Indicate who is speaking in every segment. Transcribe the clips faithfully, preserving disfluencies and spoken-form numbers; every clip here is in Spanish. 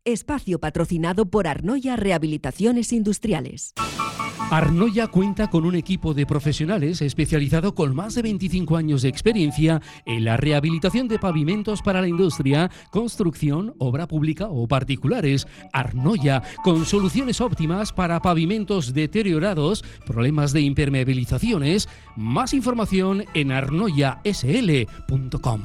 Speaker 1: espacio patrocinado por Arnoia Rehabilitaciones Industriales.
Speaker 2: Arnoia cuenta con un equipo de profesionales especializado con más de veinticinco años de experiencia en la rehabilitación de pavimentos para la industria, construcción, obra pública o particulares. Arnoia, con soluciones óptimas para pavimentos deteriorados, problemas de impermeabilizaciones. Más información en arnoia s l punto com.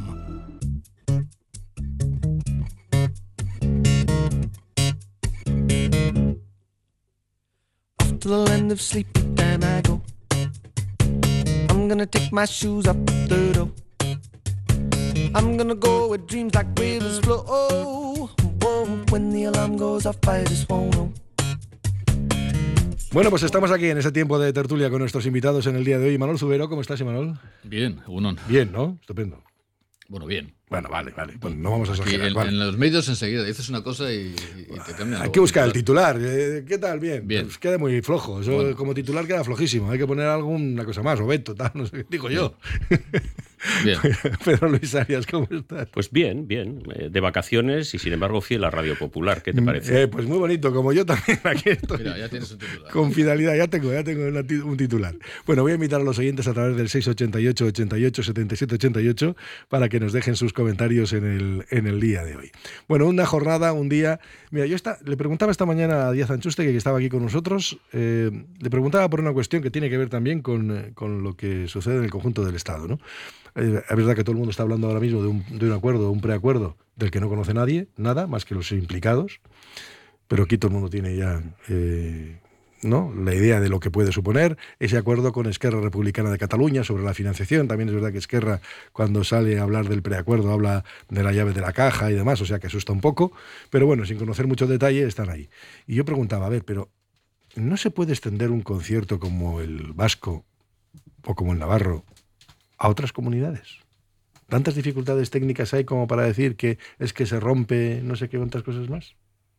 Speaker 3: To the land of sleepy time I go. I'm gonna take my shoes up the door. I'm gonna go where dreams like rivers flow. Oh, when the alarm goes off I just won't know.
Speaker 4: Bueno, pues estamos aquí en ese tiempo de tertulia con nuestros invitados en el día de hoy. Imanol Zubero, ¿cómo estás, Imanol?
Speaker 5: Bien, uno.
Speaker 4: Bien, ¿no? Estupendo.
Speaker 5: Bueno, bien.
Speaker 4: Bueno, vale, vale. Pues no vamos a
Speaker 5: Aquí
Speaker 4: exagerar.
Speaker 5: En,
Speaker 4: vale.
Speaker 5: en los medios enseguida dices una cosa y, y te cambian.
Speaker 4: Hay que buscar el titular. ¿Qué tal? Bien.
Speaker 5: Bien.
Speaker 4: Pues queda muy flojo. Eso, bueno. Como titular queda flojísimo. Hay que poner alguna cosa más. Roberto, tal, no sé qué digo yo.
Speaker 5: Bien.
Speaker 4: Pedro Luis Arias, ¿cómo estás?
Speaker 6: Pues bien, bien. De vacaciones y sin embargo fiel a Radio Popular. ¿Qué te parece?
Speaker 4: Eh, pues muy bonito, como yo también. Aquí estoy.
Speaker 5: Mira, ya tienes un titular.
Speaker 4: Con fidelidad, ya tengo, ya tengo un titular. Bueno, voy a invitar a los oyentes a través del seis ochenta y ocho, ochenta y ocho, setenta y siete ochenta y ocho para que nos dejen sus comentarios en el, en el día de hoy. Bueno, una jornada, un día... Mira, yo esta, le preguntaba esta mañana a Díaz Anchuste, que estaba aquí con nosotros, eh, le preguntaba por una cuestión que tiene que ver también con, con lo que sucede en el conjunto del Estado, ¿no? Eh, es verdad que todo el mundo está hablando ahora mismo de un, de un acuerdo, un preacuerdo, del que no conoce nadie, nada, más que los implicados, pero aquí todo el mundo tiene ya... Eh, ¿no? La idea de lo que puede suponer ese acuerdo con Esquerra Republicana de Cataluña sobre la financiación. También es verdad que Esquerra, cuando sale a hablar del preacuerdo, habla de la llave de la caja y demás, o sea que asusta un poco, pero bueno, sin conocer mucho detalle, están ahí. Y yo preguntaba, a ver, pero ¿no se puede extender un concierto como el vasco o como el navarro a otras comunidades? ¿Tantas dificultades técnicas hay como para decir que es que se rompe no sé qué otras cosas más?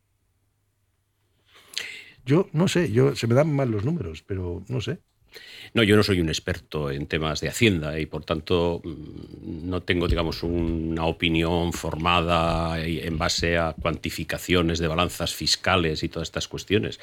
Speaker 4: Yo no sé, yo se me dan mal los números, pero no sé.
Speaker 6: No, yo no soy un experto en temas de Hacienda y por tanto no tengo, digamos, una opinión formada en base a cuantificaciones de balanzas fiscales y todas estas cuestiones.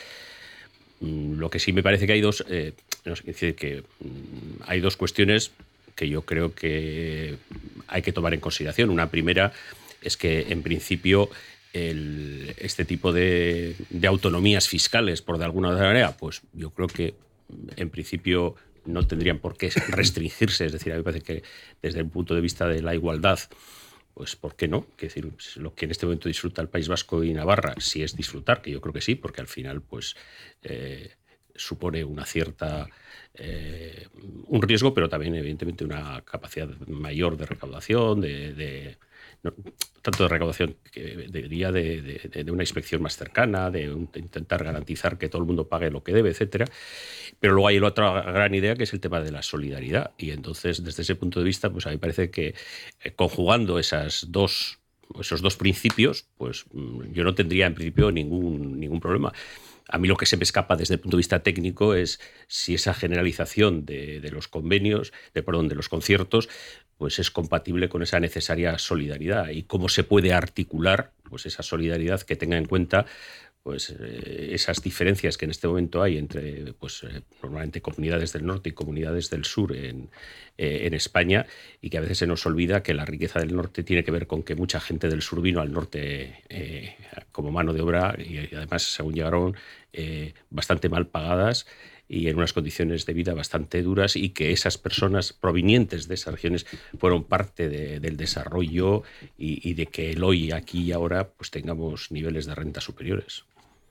Speaker 6: Lo que sí me parece que hay dos, eh, no sé, decir que hay dos cuestiones que yo creo que hay que tomar en consideración. Una primera es que en principio El, este tipo de, de autonomías fiscales, por de alguna manera, pues yo creo que en principio no tendrían por qué restringirse. Es decir, a mí me parece que desde el punto de vista de la igualdad, pues ¿por qué no? Es decir, lo que en este momento disfruta el País Vasco y Navarra, si es disfrutar, que yo creo que sí, porque al final pues eh, supone una cierta... Eh, un riesgo, pero también evidentemente una capacidad mayor de recaudación, de... de No, tanto de recaudación que diría de, de, de una inspección más cercana, de, un, de intentar garantizar que todo el mundo pague lo que debe, etcétera. Pero luego hay la otra gran idea que es el tema de la solidaridad. Y entonces, desde ese punto de vista, pues a mí me parece que eh, conjugando esas dos, esos dos principios, pues yo no tendría en principio ningún, ningún problema. A mí lo que se me escapa desde el punto de vista técnico es si esa generalización de, de los convenios, de, perdón, de los conciertos, pues es compatible con esa necesaria solidaridad y cómo se puede articular pues esa solidaridad que tenga en cuenta pues eh, esas diferencias que en este momento hay entre pues eh, normalmente comunidades del norte y comunidades del sur en, eh, en España, y que a veces se nos olvida que la riqueza del norte tiene que ver con que mucha gente del sur vino al norte eh, como mano de obra y, y además según llegaron eh, bastante mal pagadas y en unas condiciones de vida bastante duras, y que esas personas provenientes de esas regiones fueron parte de, del desarrollo y, y de que el hoy, aquí y ahora pues tengamos niveles de renta superiores.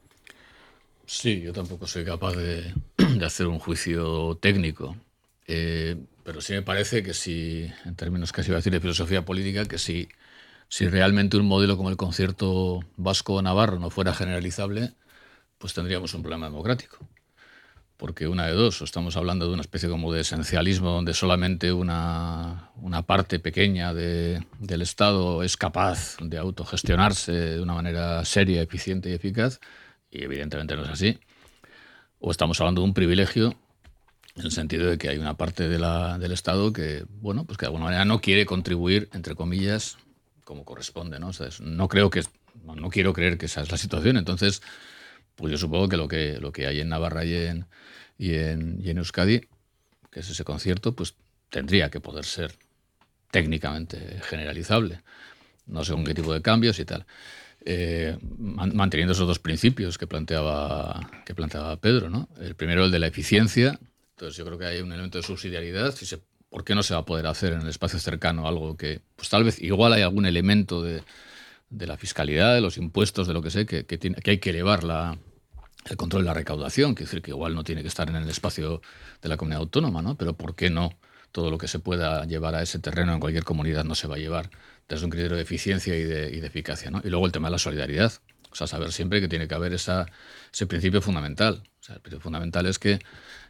Speaker 5: Sí, yo tampoco soy capaz de, de hacer un juicio técnico, eh, pero sí me parece que si, en términos casi iba a decir de filosofía política, que si, si realmente un modelo como el concierto vasco-navarro no fuera generalizable, pues tendríamos un problema democrático. Porque una de dos, o estamos hablando de una especie como de esencialismo donde solamente una, una parte pequeña de, del Estado es capaz de autogestionarse de una manera seria, eficiente y eficaz, y evidentemente no es así. O estamos hablando de un privilegio en el sentido de que hay una parte de la, del Estado que, bueno, pues que de alguna manera no quiere contribuir, entre comillas, como corresponde, ¿no? O sea, no creo que no, no quiero creer que esa es la situación. Entonces, pues yo supongo que lo que, lo que hay en Navarra y en, y, en, y en Euskadi, que es ese concierto, pues tendría que poder ser técnicamente generalizable. No sé con qué tipo de cambios y tal. Eh, manteniendo esos dos principios que planteaba, que planteaba Pedro, ¿no? El primero, el de la eficiencia. Entonces yo creo que hay un elemento de subsidiariedad. Si se, ¿por qué no se va a poder hacer en el espacio cercano algo que, pues tal vez igual hay algún elemento de, de la fiscalidad, de los impuestos, de lo que sé, que, que, tiene, que hay que elevar la, el control de la recaudación? Quiere decir que igual no tiene que estar en el espacio de la comunidad autónoma, ¿no? Pero ¿por qué no? Todo lo que se pueda llevar a ese terreno en cualquier comunidad no se va a llevar desde un criterio de eficiencia y de, y de eficacia, ¿no? Y luego el tema de la solidaridad. O sea, saber siempre que tiene que haber esa, ese principio fundamental. O sea, el principio fundamental es que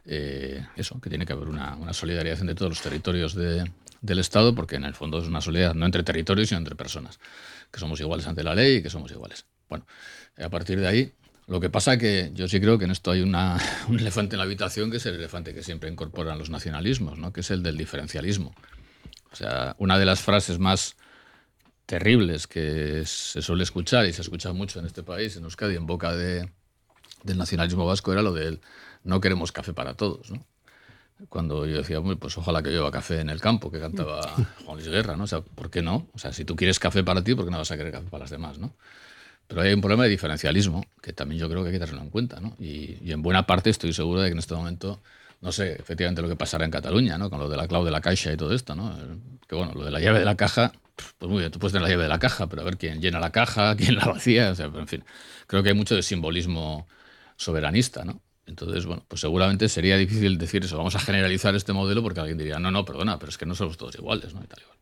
Speaker 5: eh, eso, que tiene que haber una, una solidaridad entre todos los territorios de, del Estado, porque en el fondo es una solidaridad no entre territorios, sino entre personas, que somos iguales ante la ley y que somos iguales. Bueno, a partir de ahí, lo que pasa que yo sí creo que en esto hay una, un elefante en la habitación, que es el elefante que siempre incorporan los nacionalismos, ¿no? Que es el del diferencialismo. O sea, una de las frases más terribles que se suele escuchar, y se escucha mucho en este país, en Euskadi, en boca de, del nacionalismo vasco, era lo del no queremos café para todos, ¿no? Cuando yo decía, pues ojalá que llueva café en el campo, que cantaba Juan Luis Guerra, ¿no? O sea, ¿por qué no? O sea, si tú quieres café para ti, ¿por qué no vas a querer café para las demás, ¿no? Pero hay un problema de diferencialismo que también yo creo que hay que tenerlo en cuenta, ¿no? Y, y en buena parte estoy seguro de que en este momento, no sé efectivamente lo que pasará en Cataluña, ¿no? Con lo de la clau de la caixa y todo esto, ¿no? Que bueno, lo de la llave de la caja, pues muy bien, tú puedes tener la llave de la caja, pero a ver quién llena la caja, quién la vacía, o sea, pero en fin, creo que hay mucho de simbolismo soberanista, ¿no? Entonces, bueno, pues seguramente sería difícil decir eso, vamos a generalizar este modelo, porque alguien diría, no, no, perdona, pero es que no somos todos iguales, ¿no? Y tal, igual.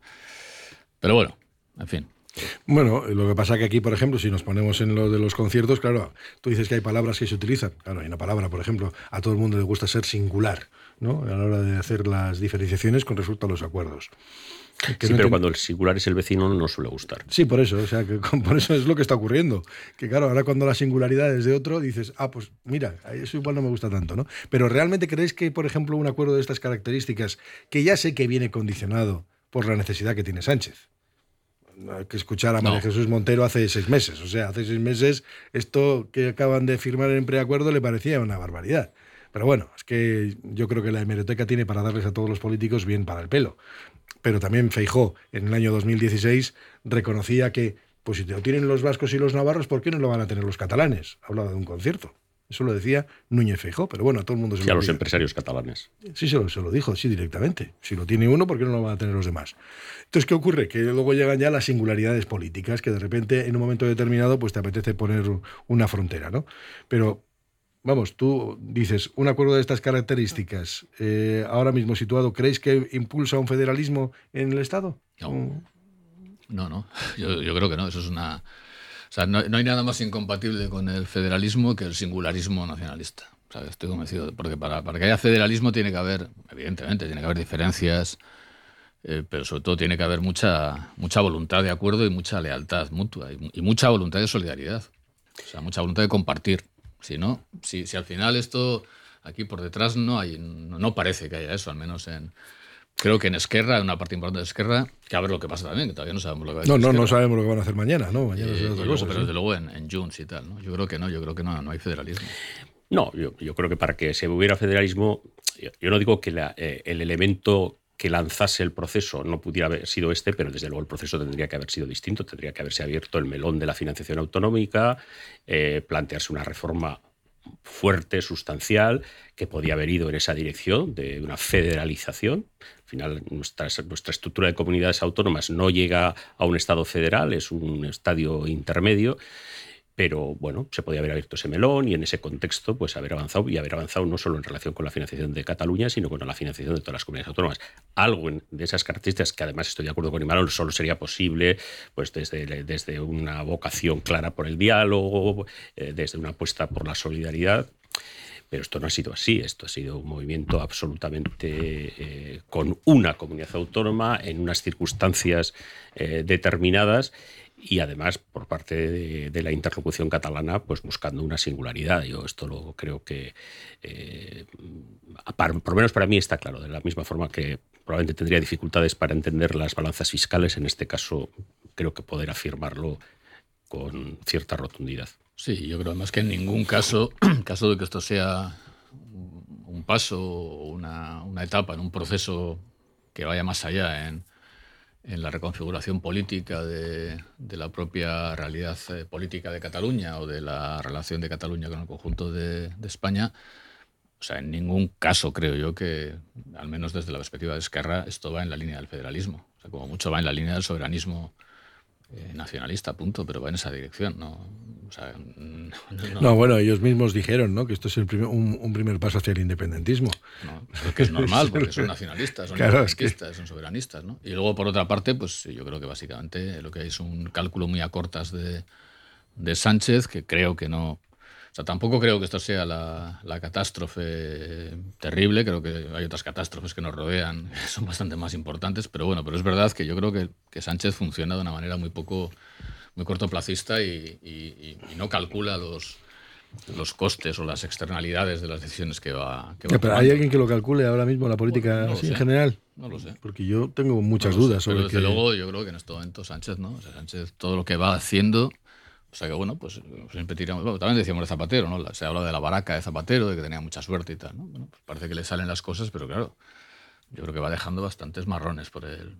Speaker 5: Pero bueno, en fin.
Speaker 4: Bueno, lo que pasa que aquí, por ejemplo, si nos ponemos en lo de los conciertos, claro, tú dices que hay palabras que se utilizan. Claro, hay una palabra, por ejemplo, a todo el mundo le gusta ser singular, ¿no? A la hora de hacer las diferenciaciones con respecto a los acuerdos. Que
Speaker 6: sí,
Speaker 4: no
Speaker 6: pero
Speaker 4: entiendo.
Speaker 6: Cuando el singular es el vecino no nos suele gustar.
Speaker 4: Sí, por eso, o sea, que por eso es lo que está ocurriendo. Que claro, ahora cuando la singularidad es de otro, dices, ah, pues mira, eso igual no me gusta tanto, ¿no? Pero ¿realmente creéis que, por ejemplo, un acuerdo de estas características, que ya sé que viene condicionado por la necesidad que tiene Sánchez? Hay que escuchar a María no. Jesús Montero hace seis meses. O sea, hace seis meses esto que acaban de firmar en preacuerdo le parecía una barbaridad. Pero bueno, es que yo creo que la hemeroteca tiene para darles a todos los políticos bien para el pelo. Pero también Feijóo, en el año dos mil dieciséis, reconocía que, pues si lo tienen los vascos y los navarros, ¿por qué no lo van a tener los catalanes? Hablaba de un concierto. Eso lo decía Núñez Feijóo, pero bueno, a todo el mundo se
Speaker 6: sí,
Speaker 4: lo
Speaker 6: a los
Speaker 4: dijo.
Speaker 6: Empresarios catalanes.
Speaker 4: Sí, se lo, se lo dijo, sí, directamente. Si lo tiene uno, ¿por qué no lo van a tener los demás? Entonces, ¿qué ocurre? Que luego llegan ya las singularidades políticas, que de repente, en un momento determinado, pues te apetece poner una frontera, ¿no? Pero, vamos, tú dices, un acuerdo de estas características, eh, ahora mismo situado, ¿creéis que impulsa un federalismo en el Estado?
Speaker 5: No, no, no. Yo, yo creo que no, eso es una... O sea, no, no hay nada más incompatible con el federalismo que el singularismo nacionalista. O sea, estoy convencido, porque para, para que haya federalismo tiene que haber, evidentemente, tiene que haber diferencias, eh, pero sobre todo tiene que haber mucha, mucha voluntad de acuerdo y mucha lealtad mutua y, y mucha voluntad de solidaridad. O sea, mucha voluntad de compartir. Si no, si, si al final esto, aquí por detrás no hay, no, no parece que haya eso, al menos en... Creo que en Esquerra, en una parte importante de Esquerra, que a ver lo que pasa también, que todavía no sabemos lo que va a hacer.
Speaker 4: No, no,
Speaker 5: Esquerra.
Speaker 4: no sabemos lo que van a hacer mañana, ¿no? Mañana
Speaker 5: Eh,
Speaker 4: será otra
Speaker 5: luego,
Speaker 4: cosa.
Speaker 5: pero
Speaker 4: ¿sí?
Speaker 5: desde luego en, en Junts y tal, ¿no? Yo creo que no, yo creo que no, no hay federalismo.
Speaker 6: No, yo, yo creo que para que se hubiera federalismo, yo, yo no digo que la, eh, el elemento que lanzase el proceso no pudiera haber sido este, pero desde luego el proceso tendría que haber sido distinto, tendría que haberse abierto el melón de la financiación autonómica, eh, plantearse una reforma fuerte, sustancial, que podía haber ido en esa dirección de una federalización. Al final, nuestra, nuestra estructura de comunidades autónomas no llega a un Estado federal, es un estadio intermedio, pero bueno, se podía haber abierto ese melón y en ese contexto pues haber avanzado y haber avanzado no solo en relación con la financiación de Cataluña, sino con la financiación de todas las comunidades autónomas. Algo en, de esas características que además estoy de acuerdo con Imanol, solo sería posible pues desde, desde una vocación clara por el diálogo, eh, desde una apuesta por la solidaridad. Pero esto no ha sido así, esto ha sido un movimiento absolutamente eh, con una comunidad autónoma en unas circunstancias eh, determinadas y además por parte de, de la interlocución catalana pues buscando una singularidad. Yo esto lo creo que, eh, para, por lo menos para mí está claro, de la misma forma que probablemente tendría dificultades para entender las balanzas fiscales, en este caso creo que poder afirmarlo con cierta rotundidad.
Speaker 5: Sí, yo creo además que en ningún caso, en caso de que esto sea un paso o una, una etapa en un proceso que vaya más allá en, en la reconfiguración política de, de la propia realidad eh, política de Cataluña o de la relación de Cataluña con el conjunto de, de España, o sea, en ningún caso creo yo que, al menos desde la perspectiva de Esquerra, esto va en la línea del federalismo. O sea, como mucho va en la línea del soberanismo eh, nacionalista, punto, pero va en esa dirección, ¿no? O sea, no, no,
Speaker 4: no, bueno, ellos mismos dijeron, ¿no?, que esto es el primer, un, un primer paso hacia el independentismo.
Speaker 5: No, es que es normal, porque son nacionalistas, son
Speaker 4: claro,
Speaker 5: independentistas,
Speaker 4: es que...
Speaker 5: son soberanistas, ¿no? Y luego, por otra parte, pues yo creo que básicamente lo que hay es un cálculo muy a cortas de, de Sánchez, que creo que no... O sea, tampoco creo que esto sea la, la catástrofe terrible, creo que hay otras catástrofes que nos rodean, que son bastante más importantes, pero bueno, pero es verdad que yo creo que, que Sánchez funciona de una manera muy poco, muy cortoplacista y, y, y no calcula los, los costes o las externalidades de las decisiones que va, que va
Speaker 4: Pero ¿hay alguien que lo calcule ahora mismo la política
Speaker 5: bueno, no
Speaker 4: así
Speaker 5: sé,
Speaker 4: en general?
Speaker 5: No lo sé.
Speaker 4: Porque yo tengo muchas
Speaker 5: no
Speaker 4: dudas
Speaker 5: sé,
Speaker 4: sobre
Speaker 5: pero desde
Speaker 4: que...
Speaker 5: luego yo creo que en este momento Sánchez, ¿no? O sea, Sánchez, todo lo que va haciendo... O sea que, bueno, pues siempre tiramos... Bueno, también decíamos de Zapatero, ¿no? Se habla de la baraca de Zapatero, de que tenía mucha suerte y tal, ¿no? Bueno, pues parece que le salen las cosas, pero claro, yo creo que va dejando bastantes marrones por el,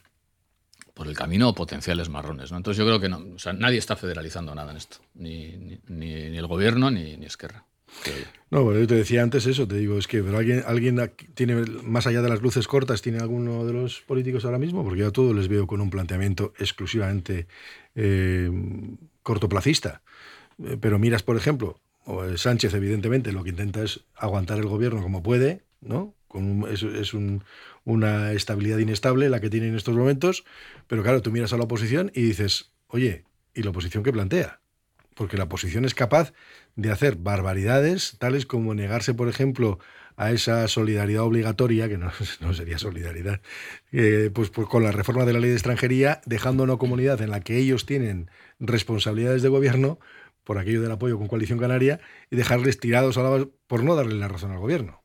Speaker 5: por el camino, o potenciales marrones, ¿no? Entonces yo creo que no, o sea, nadie está federalizando nada en esto, ni, ni, ni, ni el gobierno ni, ni Esquerra.
Speaker 4: No, bueno, yo te decía antes eso, te digo, es que pero alguien, alguien tiene, más allá de las luces cortas, ¿tiene alguno de los políticos ahora mismo? Porque yo a todos les veo con un planteamiento exclusivamente eh, cortoplacista. Eh, pero miras, por ejemplo, Sánchez, evidentemente, lo que intenta es aguantar el gobierno como puede, ¿no? Con un, es es un, una estabilidad inestable la que tiene en estos momentos, pero claro, tú miras a la oposición y dices, oye, ¿y la oposición qué plantea? Porque la oposición es capaz de hacer barbaridades, tales como negarse, por ejemplo, a esa solidaridad obligatoria, que no, no sería solidaridad, eh, pues, pues con la reforma de la ley de extranjería, dejando una comunidad en la que ellos tienen responsabilidades de gobierno, por aquello del apoyo con Coalición Canaria, y dejarles tirados a la, por no darle la razón al gobierno.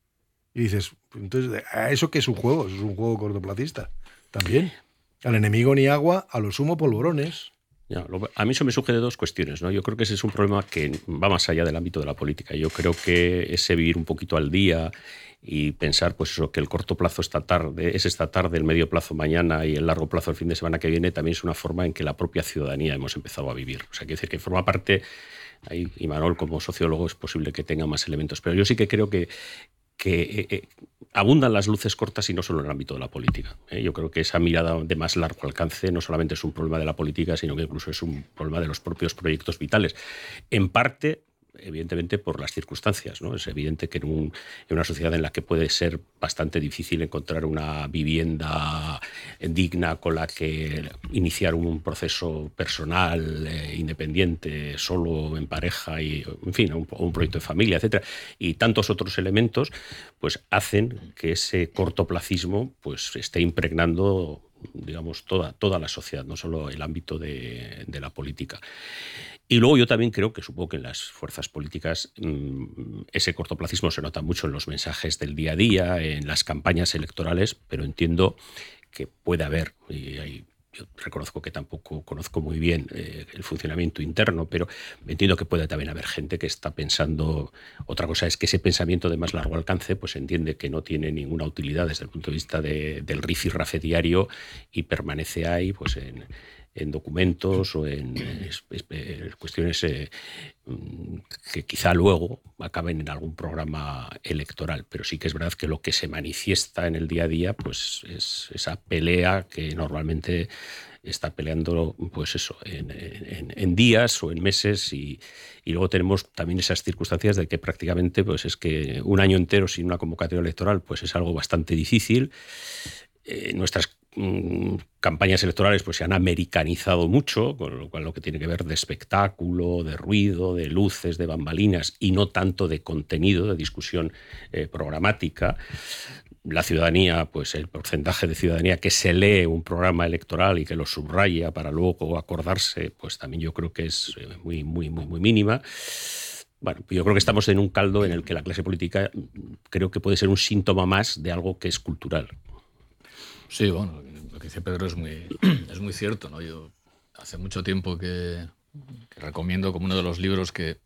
Speaker 4: Y dices, entonces, ¿a eso qué es un juego? Eso es un juego cortoplacista. También. Al enemigo ni agua, a lo sumo polvorones.
Speaker 6: Ya, lo, a mí eso me sugiere dos cuestiones, ¿no? Yo creo que ese es un problema que va más allá del ámbito de la política. Yo creo que ese vivir un poquito al día y pensar pues eso, que el corto plazo esta tarde, es esta tarde, el medio plazo mañana y el largo plazo el fin de semana que viene, también es una forma en que la propia ciudadanía hemos empezado a vivir. O sea, quiero decir que forma parte, ahí Imanol como sociólogo es posible que tenga más elementos, pero yo sí que creo que que eh, eh, abundan las luces cortas y no solo en el ámbito de la política. ¿eh? Yo creo que esa mirada de más largo alcance no solamente es un problema de la política, sino que incluso es un problema de los propios proyectos vitales. En parte, evidentemente, por las circunstancias, ¿no? Es evidente que en, un, en una sociedad en la que puede ser bastante difícil encontrar una vivienda digna con la que iniciar un proceso personal, eh, independiente, solo, en pareja, y, en fin, un, un proyecto de familia, etcétera, y tantos otros elementos, pues hacen que ese cortoplacismo pues, esté impregnando, digamos, toda, toda la sociedad, no solo el ámbito de, de la política. Y luego yo también creo que supongo que en las fuerzas políticas mmm, ese cortoplacismo se nota mucho en los mensajes del día a día, en las campañas electorales, pero entiendo que puede haber, y hay, yo reconozco que tampoco conozco muy bien eh, el funcionamiento interno, pero entiendo que puede también haber gente que está pensando, otra cosa es que ese pensamiento de más largo alcance pues entiende que no tiene ninguna utilidad desde el punto de vista de, del rifirrafe diario y permanece ahí pues en... en documentos o en es, es, es, cuestiones eh, que quizá luego acaben en algún programa electoral. Pero sí que es verdad que lo que se manifiesta en el día a día pues es esa pelea que normalmente está peleando pues eso, en, en, en días o en meses y, y luego tenemos también esas circunstancias de que prácticamente pues es que un año entero sin una convocatoria electoral pues es algo bastante difícil. Eh, nuestras campañas electorales pues se han americanizado mucho, con lo cual lo que tiene que ver de espectáculo, de ruido, de luces, de bambalinas y no tanto de contenido, de discusión eh, programática. La ciudadanía, pues el porcentaje de ciudadanía que se lee un programa electoral y que lo subraya para luego acordarse, pues también yo creo que es muy, muy, muy, muy mínima. Bueno, yo creo que estamos en un caldo en el que la clase política creo que puede ser un síntoma más de algo que es cultural.
Speaker 5: Sí, bueno, lo que dice Pedro es muy, es muy cierto, ¿no? Yo hace mucho tiempo que, que recomiendo como uno de los libros que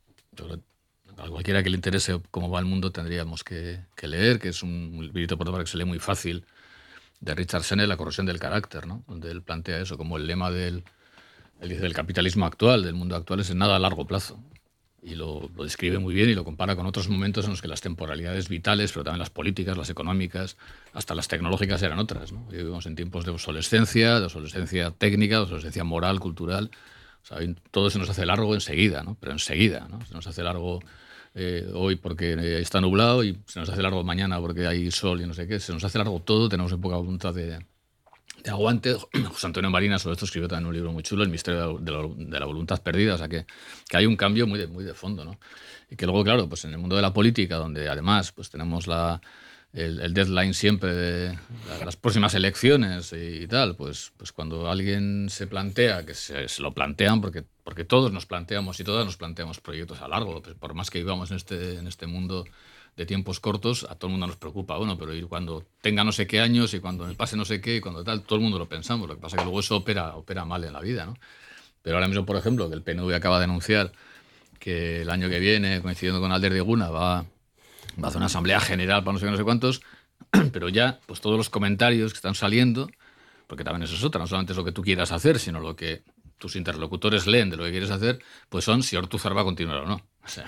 Speaker 5: a cualquiera que le interese cómo va el mundo tendríamos que, que leer, que es un librito por que se lee muy fácil, de Richard Sennett, La corrosión del carácter, ¿no? Donde él plantea eso como el lema del, él dice, del capitalismo actual, del mundo actual, es en nada a largo plazo. Y lo, lo describe muy bien y lo compara con otros momentos en los que las temporalidades vitales, pero también las políticas, las económicas, hasta las tecnológicas eran otras, ¿no? Vivimos en tiempos de obsolescencia, de obsolescencia técnica, de obsolescencia moral, cultural. O sea, todo se nos hace largo enseguida, ¿no? Pero enseguida, ¿no? Se nos hace largo eh, hoy porque está nublado y se nos hace largo mañana porque hay sol y no sé qué. Se nos hace largo todo, tenemos poca voluntad de, de aguante. José Antonio Marina sobre esto escribió también un libro muy chulo, El misterio de la, de la voluntad perdida. O sea, que, que hay un cambio muy de, muy de fondo, ¿no? Y que luego, claro, pues en el mundo de la política, donde además pues tenemos la... El, el deadline siempre de las próximas elecciones y tal, pues, pues cuando alguien se plantea, que se, se lo plantean, porque, porque todos nos planteamos y todas nos planteamos proyectos a largo, pues por más que vivamos en este, en este mundo de tiempos cortos, a todo el mundo nos preocupa, bueno, pero y cuando tenga no sé qué años y cuando me pase no sé qué y cuando tal, todo el mundo lo pensamos, lo que pasa es que luego eso opera, opera mal en la vida, ¿no? Pero ahora mismo, por ejemplo, que el P N V acaba de anunciar que el año que viene, coincidiendo con Alder de Eguna, va... va a hacer una asamblea general para no sé qué, no sé cuántos, pero ya pues todos los comentarios que están saliendo, porque también eso es otra, no solamente es lo que tú quieras hacer, sino lo que tus interlocutores leen de lo que quieres hacer, pues son si Ortúzar va a continuar o no. O sea,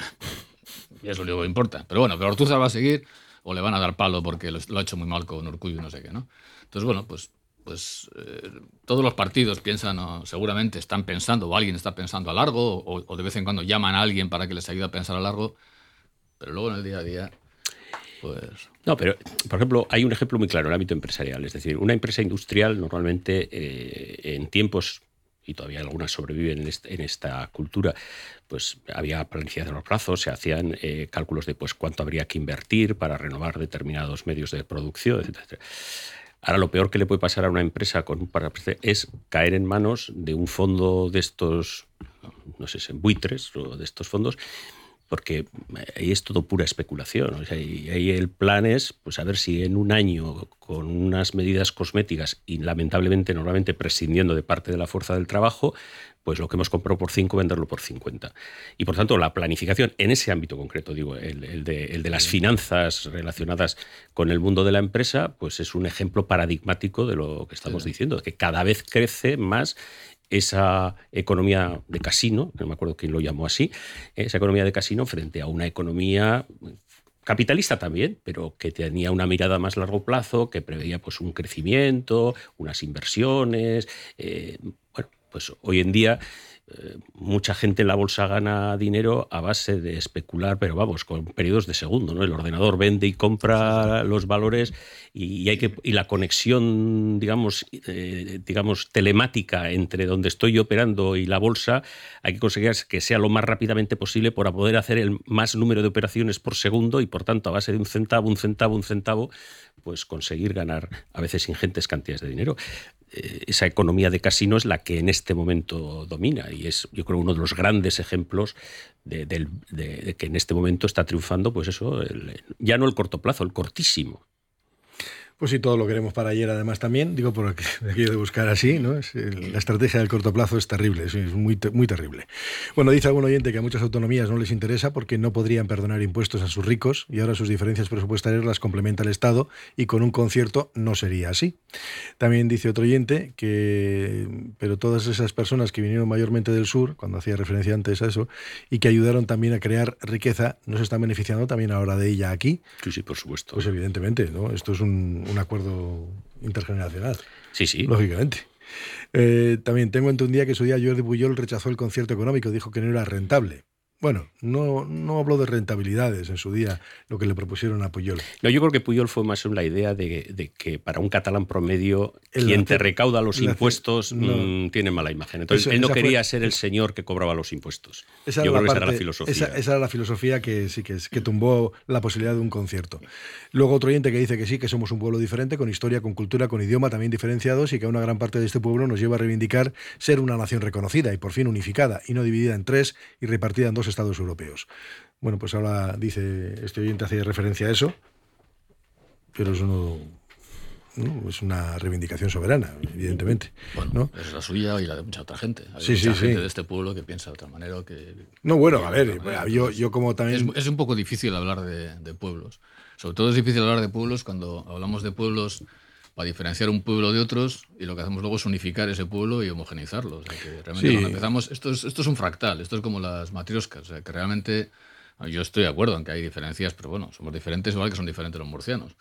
Speaker 5: y es lo único que importa. Pero bueno, pero Ortúzar va a seguir o le van a dar palo porque lo, lo ha hecho muy mal con Urkullu y no sé qué, ¿no? Entonces, bueno, pues, pues eh, todos los partidos piensan, o seguramente están pensando, o alguien está pensando a largo, o, o de vez en cuando llaman a alguien para que les ayude a pensar a largo, pero luego en el día a día, pues...
Speaker 6: No, pero, por ejemplo, hay un ejemplo muy claro en el ámbito empresarial. Es decir, una empresa industrial normalmente eh, en tiempos, y todavía algunas sobreviven en, este, en esta cultura, pues había planificación a los plazos, se hacían eh, cálculos de pues cuánto habría que invertir para renovar determinados medios de producción, etcétera, etcétera. Ahora, lo peor que le puede pasar a una empresa con un parapecio es caer en manos de un fondo de estos, no sé si buitres o de estos fondos, porque ahí es todo pura especulación. O sea, y ahí el plan es pues, a ver si en un año, con unas medidas cosméticas y lamentablemente normalmente prescindiendo de parte de la fuerza del trabajo, pues lo que hemos comprado por cinco, venderlo por cincuenta. Y por tanto, la planificación en ese ámbito concreto, digo, el, el, de, el de las finanzas relacionadas con el mundo de la empresa, pues es un ejemplo paradigmático de lo que estamos sí. diciendo, que cada vez crece más esa economía de casino, no me acuerdo quién lo llamó así, esa economía de casino frente a una economía capitalista también, pero que tenía una mirada a más largo plazo, que preveía pues, un crecimiento, unas inversiones. Eh, bueno, pues hoy en día eh, mucha gente en la bolsa gana dinero a base de especular, pero vamos, con periodos de segundo, ¿no? El ordenador vende y compra los valores y, hay que, y la conexión, digamos, eh, digamos, telemática entre donde estoy operando y la bolsa, hay que conseguir que sea lo más rápidamente posible para poder hacer el más número de operaciones por segundo y, por tanto, a base de un centavo, un centavo, un centavo, pues conseguir ganar a veces ingentes cantidades de dinero. Esa economía de casino es la que en este momento domina y es, yo creo, uno de los grandes ejemplos de, de, de, de que en este momento está triunfando, pues eso, el, ya no el corto plazo, el cortísimo.
Speaker 4: Pues sí, todo lo queremos para ayer, además también, digo, por aquello de buscar así, ¿no? Es, la estrategia del corto plazo es terrible, es muy, muy terrible. Bueno, dice algún oyente que a muchas autonomías no les interesa porque no podrían perdonar impuestos a sus ricos y ahora sus diferencias presupuestarias las complementa el Estado y con un concierto no sería así. También dice otro oyente que, pero todas esas personas que vinieron mayormente del sur, cuando hacía referencia antes a eso, y que ayudaron también a crear riqueza, ¿no se están beneficiando también ahora de ella aquí?
Speaker 6: Sí, sí, por supuesto.
Speaker 4: Pues evidentemente, ¿no? Esto es un... un acuerdo intergeneracional.
Speaker 6: Sí, sí.
Speaker 4: Lógicamente. Eh, también tengo entendido que su día Jordi Pujol rechazó el concierto económico, dijo que no era rentable. Bueno, no, no habló de rentabilidades en su día, lo que le propusieron a Pujol.
Speaker 6: No, yo creo que Pujol fue más la idea de, de que para un catalán promedio, el quien hacer, te recauda los impuestos no, mmm, tiene mala imagen. Entonces, eso, él no quería fue, ser el señor que cobraba los impuestos.
Speaker 4: Esa
Speaker 6: yo creo
Speaker 4: la
Speaker 6: que
Speaker 4: parte,
Speaker 6: esa era la filosofía.
Speaker 4: Esa, esa era la filosofía que sí que, que tumbó la posibilidad de un concierto. Luego otro oyente que dice que sí, que somos un pueblo diferente, con historia, con cultura, con idioma también diferenciados y que una gran parte de este pueblo nos lleva a reivindicar ser una nación reconocida y por fin unificada y no dividida en tres y repartida en dos estados europeos. Bueno, pues ahora dice, este oyente hace referencia a eso, pero eso no, ¿no? Es una reivindicación soberana, evidentemente.
Speaker 5: Bueno,
Speaker 4: ¿no?
Speaker 5: es la suya y la de mucha otra gente. Hay
Speaker 4: sí,
Speaker 5: mucha
Speaker 4: sí,
Speaker 5: gente
Speaker 4: sí.
Speaker 5: de este pueblo que piensa de otra manera. Que,
Speaker 4: no, bueno, a ver,
Speaker 5: manera.
Speaker 4: yo, yo como también...
Speaker 5: Es, es un poco difícil hablar de, de pueblos. Sobre todo es difícil hablar de pueblos cuando hablamos de pueblos para diferenciar un pueblo de otros y lo que hacemos luego es unificar ese pueblo y homogeneizarlo. O sea, que realmente
Speaker 4: Sí.
Speaker 5: cuando empezamos, esto es, esto es un fractal, esto es como las matrioscas. O sea, que realmente yo estoy de acuerdo en que hay diferencias, pero bueno, somos diferentes igual que son diferentes los murcianos.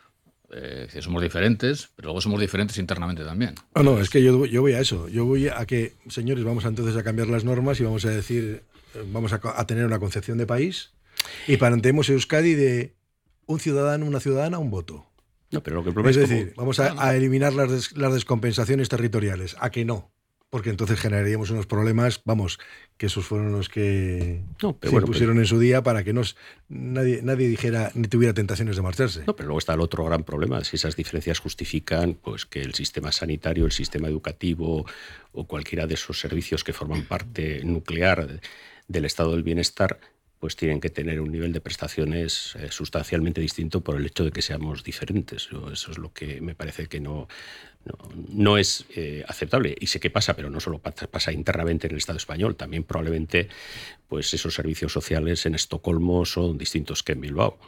Speaker 5: Eh, somos diferentes, pero luego somos diferentes internamente también.
Speaker 4: No, no, es que yo, yo voy a eso. Yo voy a que, señores, vamos entonces a cambiar las normas y vamos a decir, vamos a, a tener una concepción de país y planteemos Euskadi de un ciudadano, una ciudadana, un voto.
Speaker 6: No, pero lo que el problema
Speaker 4: Es
Speaker 6: es
Speaker 4: decir,
Speaker 6: como...
Speaker 4: vamos a, a eliminar las, des, las descompensaciones territoriales. ¿A que no? Porque entonces generaríamos unos problemas, vamos, que esos fueron los que
Speaker 6: no, pero
Speaker 4: se
Speaker 6: bueno,
Speaker 4: pusieron
Speaker 6: pero...
Speaker 4: en su día para que nos, nadie, nadie dijera ni tuviera tentaciones de marcharse.
Speaker 6: No, pero luego está el otro gran problema, si esas diferencias justifican pues que el sistema sanitario, el sistema educativo o cualquiera de esos servicios que forman parte nuclear del estado del bienestar pues tienen que tener un nivel de prestaciones eh, sustancialmente distinto por el hecho de que seamos diferentes. Yo, eso es lo que me parece que no, no, no es eh, aceptable. Y sé qué pasa, pero no solo pasa, pasa internamente en el Estado español, también probablemente pues esos servicios sociales en Estocolmo son distintos que en Bilbao.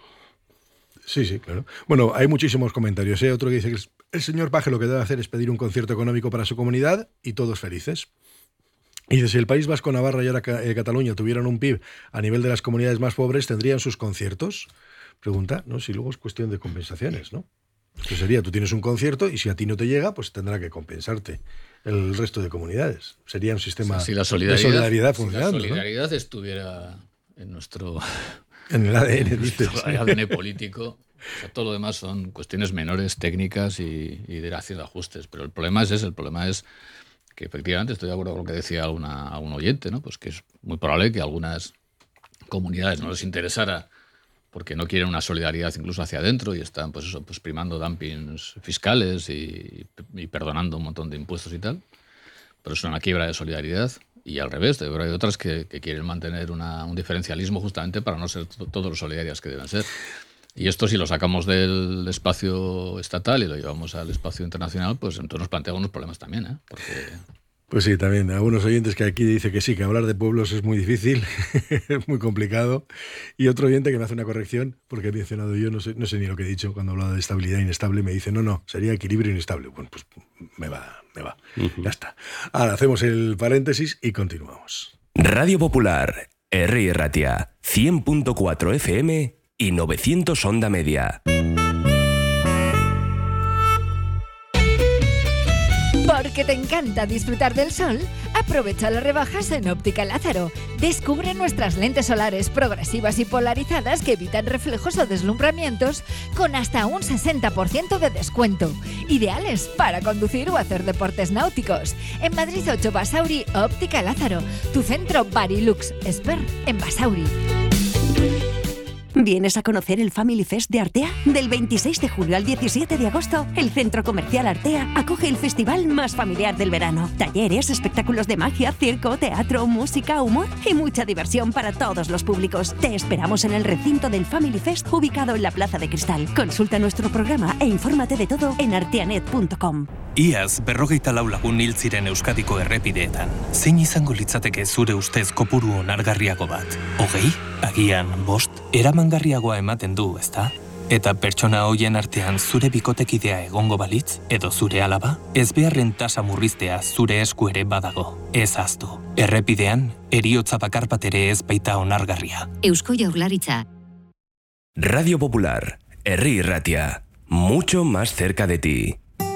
Speaker 4: Sí, sí, claro. Bueno, hay muchísimos comentarios. ¿eh? Otro que dice que el señor Paje lo que debe hacer es pedir un concierto económico para su comunidad y todos felices. Y dice, si el País Vasco, Navarra y ahora eh, Cataluña tuvieran un P I B a nivel de las comunidades más pobres, ¿tendrían sus conciertos? Pregunta, ¿no? Si luego es cuestión de compensaciones, ¿no? Eso sería, tú tienes un concierto y si a ti no te llega, pues tendrá que compensarte el resto de comunidades. Sería un sistema
Speaker 5: si la solidaridad,
Speaker 4: de solidaridad funcionando.
Speaker 5: Si la solidaridad
Speaker 4: ¿no?
Speaker 5: estuviera en nuestro,
Speaker 4: en el A D N, dices.
Speaker 5: A D N político, o sea, todo lo demás son cuestiones menores, técnicas y, y de hacer ajustes. Pero el problema es ese, el problema es que efectivamente estoy de acuerdo con lo que decía alguna, algún oyente, ¿no? Pues que es muy probable que a algunas comunidades no les interesara porque no quieren una solidaridad incluso hacia adentro y están pues eso, pues primando dumpings fiscales y, y perdonando un montón de impuestos y tal. Pero es una quiebra de solidaridad. Y al revés, de verdad hay otras que, que quieren mantener una, un diferencialismo justamente para no ser todos los solidarias que deben ser. Y esto si lo sacamos del espacio estatal y lo llevamos al espacio internacional, pues entonces nos plantea unos problemas también, ¿eh? Porque...
Speaker 4: Pues sí, también. Algunos oyentes que aquí dice que sí, que hablar de pueblos es muy difícil, es muy complicado. Y otro oyente que me hace una corrección, porque he mencionado yo, no sé, no sé ni lo que he dicho cuando hablaba de estabilidad inestable, me dice, no, no, sería equilibrio inestable. Bueno, pues me va, me va. Uh-huh. Ya está. Ahora hacemos el paréntesis y continuamos.
Speaker 7: Radio Popular, Herri Erratia, cien punto cuatro F M y novecientos onda media.
Speaker 8: Porque te encanta disfrutar del sol, aprovecha las rebajas en Óptica Lázaro. Descubre nuestras lentes solares progresivas y polarizadas que evitan reflejos o deslumbramientos con hasta un sesenta por ciento de descuento. Ideales para conducir o hacer deportes náuticos. En Madrid ocho Basauri, Óptica Lázaro. Tu centro Barilux Expert en Basauri.
Speaker 9: ¿Vienes a conocer el Family Fest de Artea? Del veintiséis de julio al diecisiete de agosto, el Centro Comercial Artea acoge el festival más familiar del verano. Talleres, espectáculos de magia, circo, teatro, música, humor y mucha diversión para todos los públicos. Te esperamos en el recinto del Family Fest ubicado en la Plaza de Cristal. Consulta nuestro programa e infórmate de todo en arteanet punto com.
Speaker 10: Iaz, berrogeita lau lagun hil ziren Euskadiko errepideetan. Zein izango litzateke zure ustez kopuru onargarriago bat? Hogei? Agian, bost? Eramangarriagoa ematen du, ezta? Eta pertsona hoien artean zure bikotekidea egongo balitz, edo zure alaba, ezbeharren tasa murriztea zure esku ere badago. Ez ahaztu. Errepidean, heriotza bakar bat ere ez baita onargarria.
Speaker 11: Eusko Jaurlaritza.
Speaker 7: Radio Popular, Herri Erratia, mucho más cerca de ti.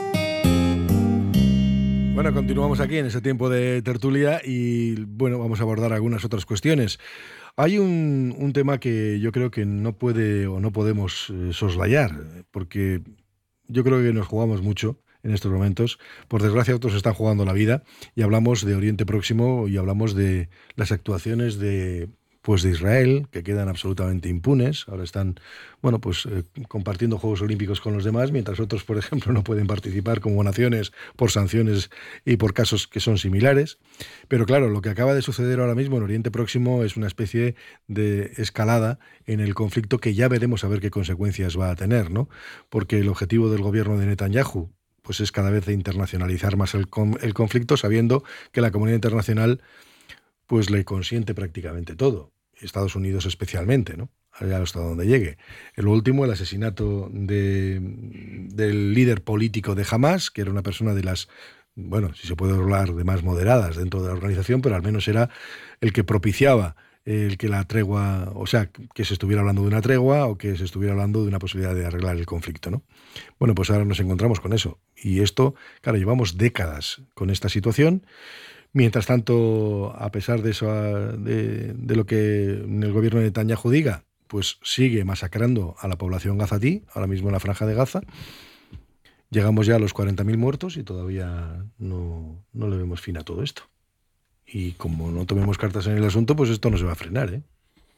Speaker 4: Bueno, continuamos aquí en ese tiempo de tertulia y bueno, vamos a abordar algunas otras cuestiones. Hay un, un tema que yo creo que no puede o no podemos eh, soslayar, porque yo creo que nos jugamos mucho en estos momentos. Por desgracia, otros están jugando la vida y hablamos de Oriente Próximo y hablamos de las actuaciones de pues de Israel, que quedan absolutamente impunes. Ahora están, bueno, pues eh, compartiendo Juegos Olímpicos con los demás, mientras otros, por ejemplo, no pueden participar como naciones por sanciones y por casos que son similares. Pero claro, lo que acaba de suceder ahora mismo en Oriente Próximo es una especie de escalada en el conflicto que ya veremos a ver qué consecuencias va a tener, ¿no? Porque el objetivo del gobierno de Netanyahu pues es cada vez de internacionalizar más el, el conflicto, sabiendo que la comunidad internacional pues le consiente prácticamente todo. Estados Unidos especialmente, ¿no? Hasta donde llegue. Lo último, el asesinato de, del líder político de Hamás, que era una persona de las, bueno, si se puede hablar de más moderadas dentro de la organización, pero al menos era el que propiciaba el que la tregua, o sea, que se estuviera hablando de una tregua o que se estuviera hablando de una posibilidad de arreglar el conflicto, ¿no? Bueno, pues ahora nos encontramos con eso. Y esto, claro, llevamos décadas con esta situación. Mientras tanto, a pesar de eso, de, de lo que el gobierno de Netanyahu diga, pues sigue masacrando a la población gazatí, ahora mismo en la franja de Gaza. Llegamos ya a los cuarenta mil muertos y todavía no, no le vemos fin a todo esto. Y como no tomemos cartas en el asunto, pues esto no se va a frenar, ¿eh?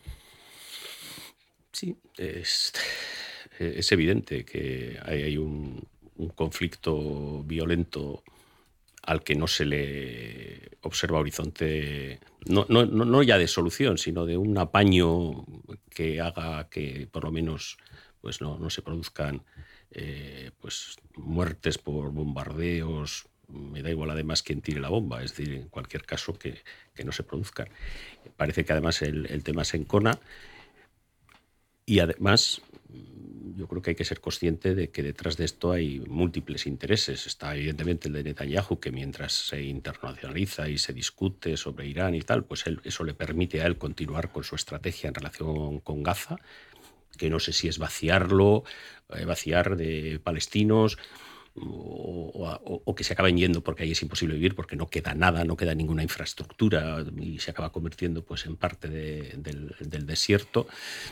Speaker 6: Sí, es, es evidente que hay, hay un, un conflicto violento al que no se le observa horizonte, no, no, no ya de solución, sino de un apaño que haga que por lo menos pues no, no se produzcan eh, pues muertes por bombardeos. Me da igual además quién tire la bomba, es decir, en cualquier caso que, que no se produzcan. Parece que además el, el tema se encona y además yo creo que hay que ser consciente de que detrás de esto hay múltiples intereses. Está evidentemente el de Netanyahu, que mientras se internacionaliza y se discute sobre Irán y tal, pues él, eso le permite a él continuar con su estrategia en relación con Gaza, que no sé si es vaciarlo, eh, vaciar de palestinos, O, o, o que se acaben yendo porque ahí es imposible vivir, porque no queda nada, no queda ninguna infraestructura y se acaba convirtiendo pues, en parte de, del, del desierto.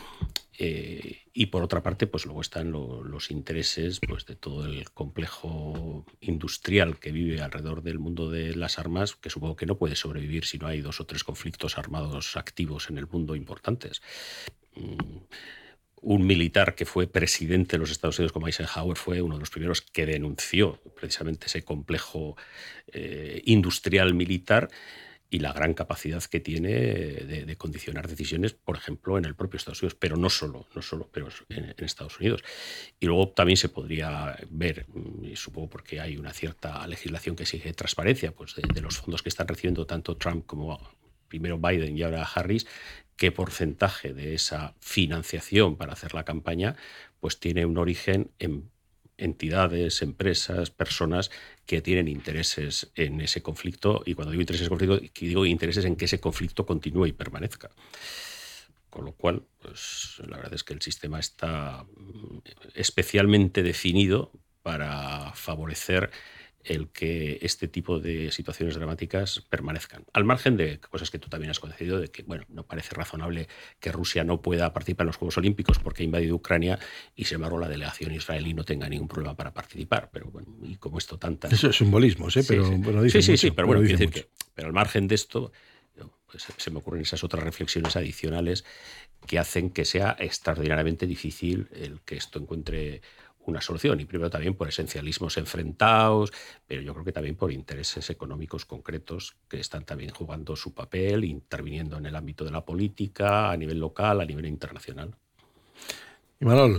Speaker 6: Eh, y por otra parte, pues luego están lo, los intereses pues, de todo el complejo industrial que vive alrededor del mundo de las armas, que supongo que no puede sobrevivir si no hay dos o tres conflictos armados activos en el mundo importantes. Mm. Un militar que fue presidente de los Estados Unidos como Eisenhower fue uno de los primeros que denunció precisamente ese complejo eh, industrial militar y la gran capacidad que tiene de, de condicionar decisiones, por ejemplo, en el propio Estados Unidos, pero no solo, no solo pero en, en Estados Unidos. Y luego también se podría ver, y supongo porque hay una cierta legislación que exige transparencia, pues de, de los fondos que están recibiendo tanto Trump como primero Biden y ahora Harris, qué porcentaje de esa financiación para hacer la campaña pues tiene un origen en entidades, empresas, personas que tienen intereses en ese conflicto, y cuando digo intereses en conflicto, digo intereses en que ese conflicto continúe y permanezca. Con lo cual, pues la verdad es que el sistema está especialmente definido para favorecer el que este tipo de situaciones dramáticas permanezcan. Al margen de cosas que tú también has concedido, de que bueno, no parece razonable que Rusia no pueda participar en los Juegos Olímpicos porque ha invadido Ucrania y sin embargo la delegación israelí no tenga ningún problema para participar. Pero bueno, y como esto tantas...
Speaker 4: Eso es simbolismos, ¿eh?
Speaker 6: Sí,
Speaker 4: pero
Speaker 6: sí.
Speaker 4: Bueno, dice
Speaker 6: sí, sí,
Speaker 4: mucho,
Speaker 6: sí, pero bueno,
Speaker 4: pero,
Speaker 6: quiero
Speaker 4: dice
Speaker 6: decir
Speaker 4: mucho.
Speaker 6: que, pero al margen de esto, pues, se me ocurren esas otras reflexiones adicionales que hacen que sea extraordinariamente difícil el que esto encuentre una solución, y primero también por esencialismos enfrentados, pero yo creo que también por intereses económicos concretos que están también jugando su papel, interviniendo en el ámbito de la política, a nivel local, a nivel internacional.
Speaker 4: ¿Y Manol?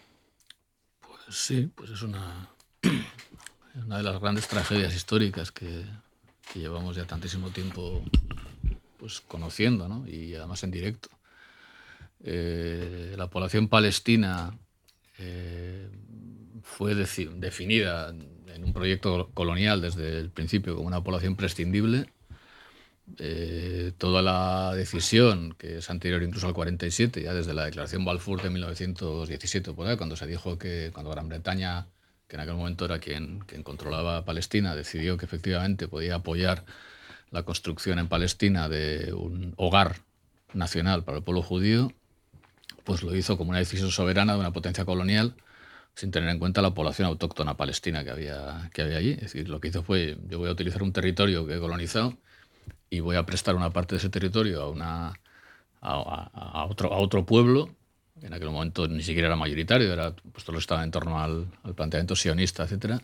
Speaker 5: Pues sí, pues es una, una de las grandes tragedias históricas que, que llevamos ya tantísimo tiempo pues, conociendo, ¿no? Y además en directo. Eh, la población palestina eh, fue deci- definida en un proyecto colonial desde el principio como una población prescindible. Eh, toda la decisión, que es anterior incluso al cuarenta y siete, ya desde la Declaración Balfour de mil novecientos diecisiete, por ahí, cuando se dijo que cuando Gran Bretaña, que en aquel momento era quien, quien controlaba Palestina, decidió que efectivamente podía apoyar la construcción en Palestina de un hogar nacional para el pueblo judío, pues lo hizo como una decisión soberana de una potencia colonial, sin tener en cuenta la población autóctona palestina que había, que había allí. Es decir, lo que hizo fue, yo voy a utilizar un territorio que he colonizado y voy a prestar una parte de ese territorio a una, a, a, a, otro, a otro pueblo, que en aquel momento ni siquiera era mayoritario, era, pues todo estaba en torno al, al planteamiento sionista, etcétera.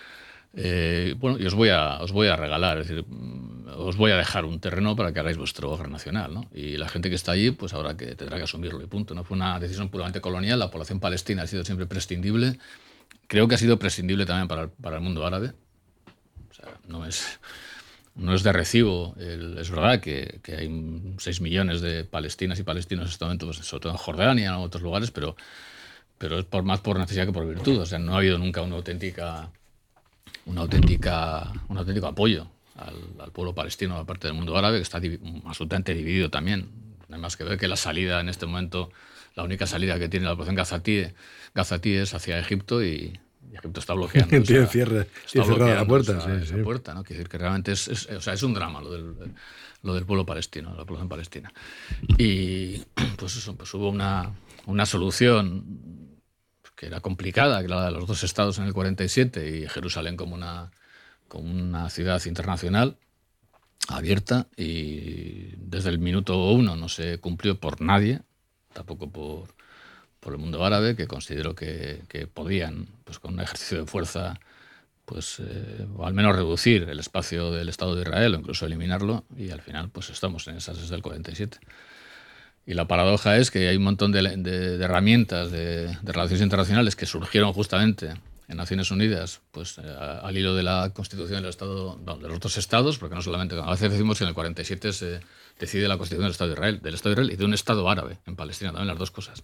Speaker 5: Eh, bueno, y os voy, a, os voy a regalar, es decir, os voy a dejar un terreno para que hagáis vuestro hogar nacional, ¿no? Y la gente que está allí, pues ahora que tendrá que asumirlo y punto. No fue una decisión puramente colonial, la población palestina ha sido siempre prescindible. Creo que ha sido prescindible también para el, para el mundo árabe. O sea, no es, no es de recibo. El, es verdad que, que hay seis millones de palestinas y palestinos en este momento, pues, sobre todo en Jordania y en otros lugares, pero, pero es por, más por necesidad que por virtud. O sea, no ha habido nunca una auténtica... Una auténtica, un auténtico apoyo al, al pueblo palestino de parte del mundo árabe, que está divi- absolutamente dividido también. No hay más que ver que la salida en este momento, la única salida que tiene la población gazatí, gazatí es hacia Egipto y, y Egipto está bloqueando.
Speaker 4: Tiene
Speaker 5: o sea,
Speaker 4: cierre,
Speaker 5: está
Speaker 4: tiene cerrada la puerta.
Speaker 5: Esa,
Speaker 4: sí,
Speaker 5: esa
Speaker 4: sí.
Speaker 5: puerta, ¿no? Quiere decir que realmente es, es, o sea, es un drama lo del, lo del pueblo palestino, la población palestina. Y pues eso, pues hubo una, una solución que era complicada, que era la de los dos estados en el cuarenta y siete y Jerusalén como una, como una ciudad internacional abierta, y desde el minuto uno no se cumplió por nadie, tampoco por, por el mundo árabe, que consideró que, que podían, pues con un ejercicio de fuerza, pues eh, o al menos reducir el espacio del Estado de Israel o incluso eliminarlo, y al final pues estamos en esas desde el cuarenta y siete. Y la paradoja es que hay un montón de, de, de herramientas de, de relaciones internacionales que surgieron justamente en Naciones Unidas, pues eh, al hilo de la Constitución del Estado, no, de los dos estados, porque no solamente, a veces decimos que en el cuarenta y siete se decide la Constitución del Estado de Israel, del Estado de Israel y de un Estado árabe en Palestina, también las dos cosas.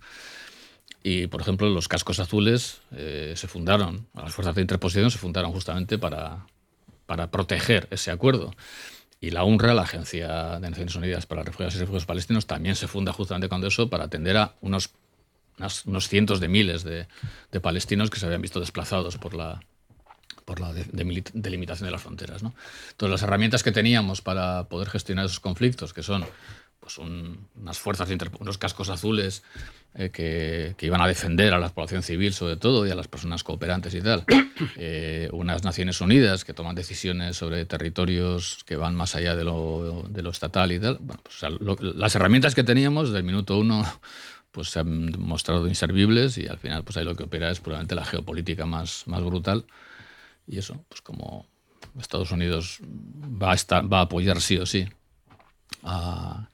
Speaker 5: Y, por ejemplo, los cascos azules eh, se fundaron, las fuerzas de interposición se fundaron justamente para, para proteger ese acuerdo. Y la UNRWA, la Agencia de Naciones Unidas para Refugiados y Refugiados Palestinos, también se funda justamente con eso para atender a unos, unos, unos cientos de miles de, de palestinos que se habían visto desplazados por la, por la de, de, delimitación de las fronteras, ¿no? Entonces, las herramientas que teníamos para poder gestionar esos conflictos, que son pues un, unas fuerzas, de unos cascos azules eh, que, que iban a defender a la población civil sobre todo y a las personas cooperantes y tal, eh, unas Naciones Unidas que toman decisiones sobre territorios que van más allá de lo, de lo estatal y tal. Bueno, pues, o sea, lo, las herramientas que teníamos desde el minuto uno pues se han mostrado inservibles, y al final pues ahí lo que opera es puramente la geopolítica más, más brutal, y eso, pues como Estados Unidos va a, estar, va a apoyar sí o sí a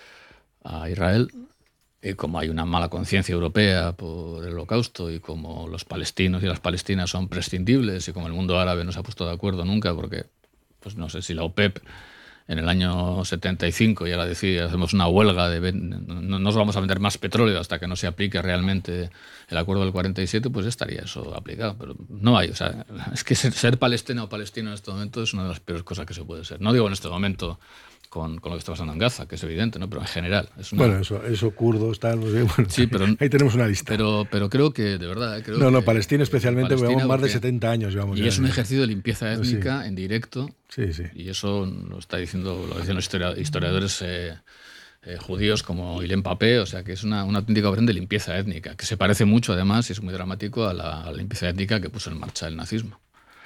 Speaker 5: a Israel, y como hay una mala conciencia europea por el Holocausto, y como los palestinos y las palestinas son prescindibles, y como el mundo árabe no se ha puesto de acuerdo nunca, porque pues no sé si la OPEP en el año setenta y cinco ya la decía, hacemos una huelga, de no nos vamos a vender más petróleo hasta que no se aplique realmente el acuerdo del cuarenta y siete, pues estaría eso aplicado, pero no hay. O sea, es que ser, ser palestina o palestino en este momento es una de las peores cosas que se puede ser. No digo en este momento Con, con lo que está pasando en Gaza, que es evidente, ¿no? Pero en general. Es una...
Speaker 4: Bueno, eso, eso kurdos, tal, no sé. Bueno,
Speaker 5: sí, pero,
Speaker 4: ahí tenemos una lista.
Speaker 5: Pero, pero creo que, de verdad... Creo
Speaker 4: no, no,
Speaker 5: que,
Speaker 4: Palestina especialmente,
Speaker 5: Palestina
Speaker 4: llevamos más
Speaker 5: porque,
Speaker 4: de setenta años. Llevamos
Speaker 5: y
Speaker 4: ya,
Speaker 5: es un ejercicio de limpieza étnica
Speaker 4: sí.
Speaker 5: en directo.
Speaker 4: Sí, sí.
Speaker 5: Y eso lo está diciendo, lo dicen los historiadores eh, eh, judíos como Ilen Papé, o sea que es una, una auténtica operación de limpieza étnica, que se parece mucho, además, y es muy dramático, a la, a la limpieza étnica que puso en marcha el nazismo.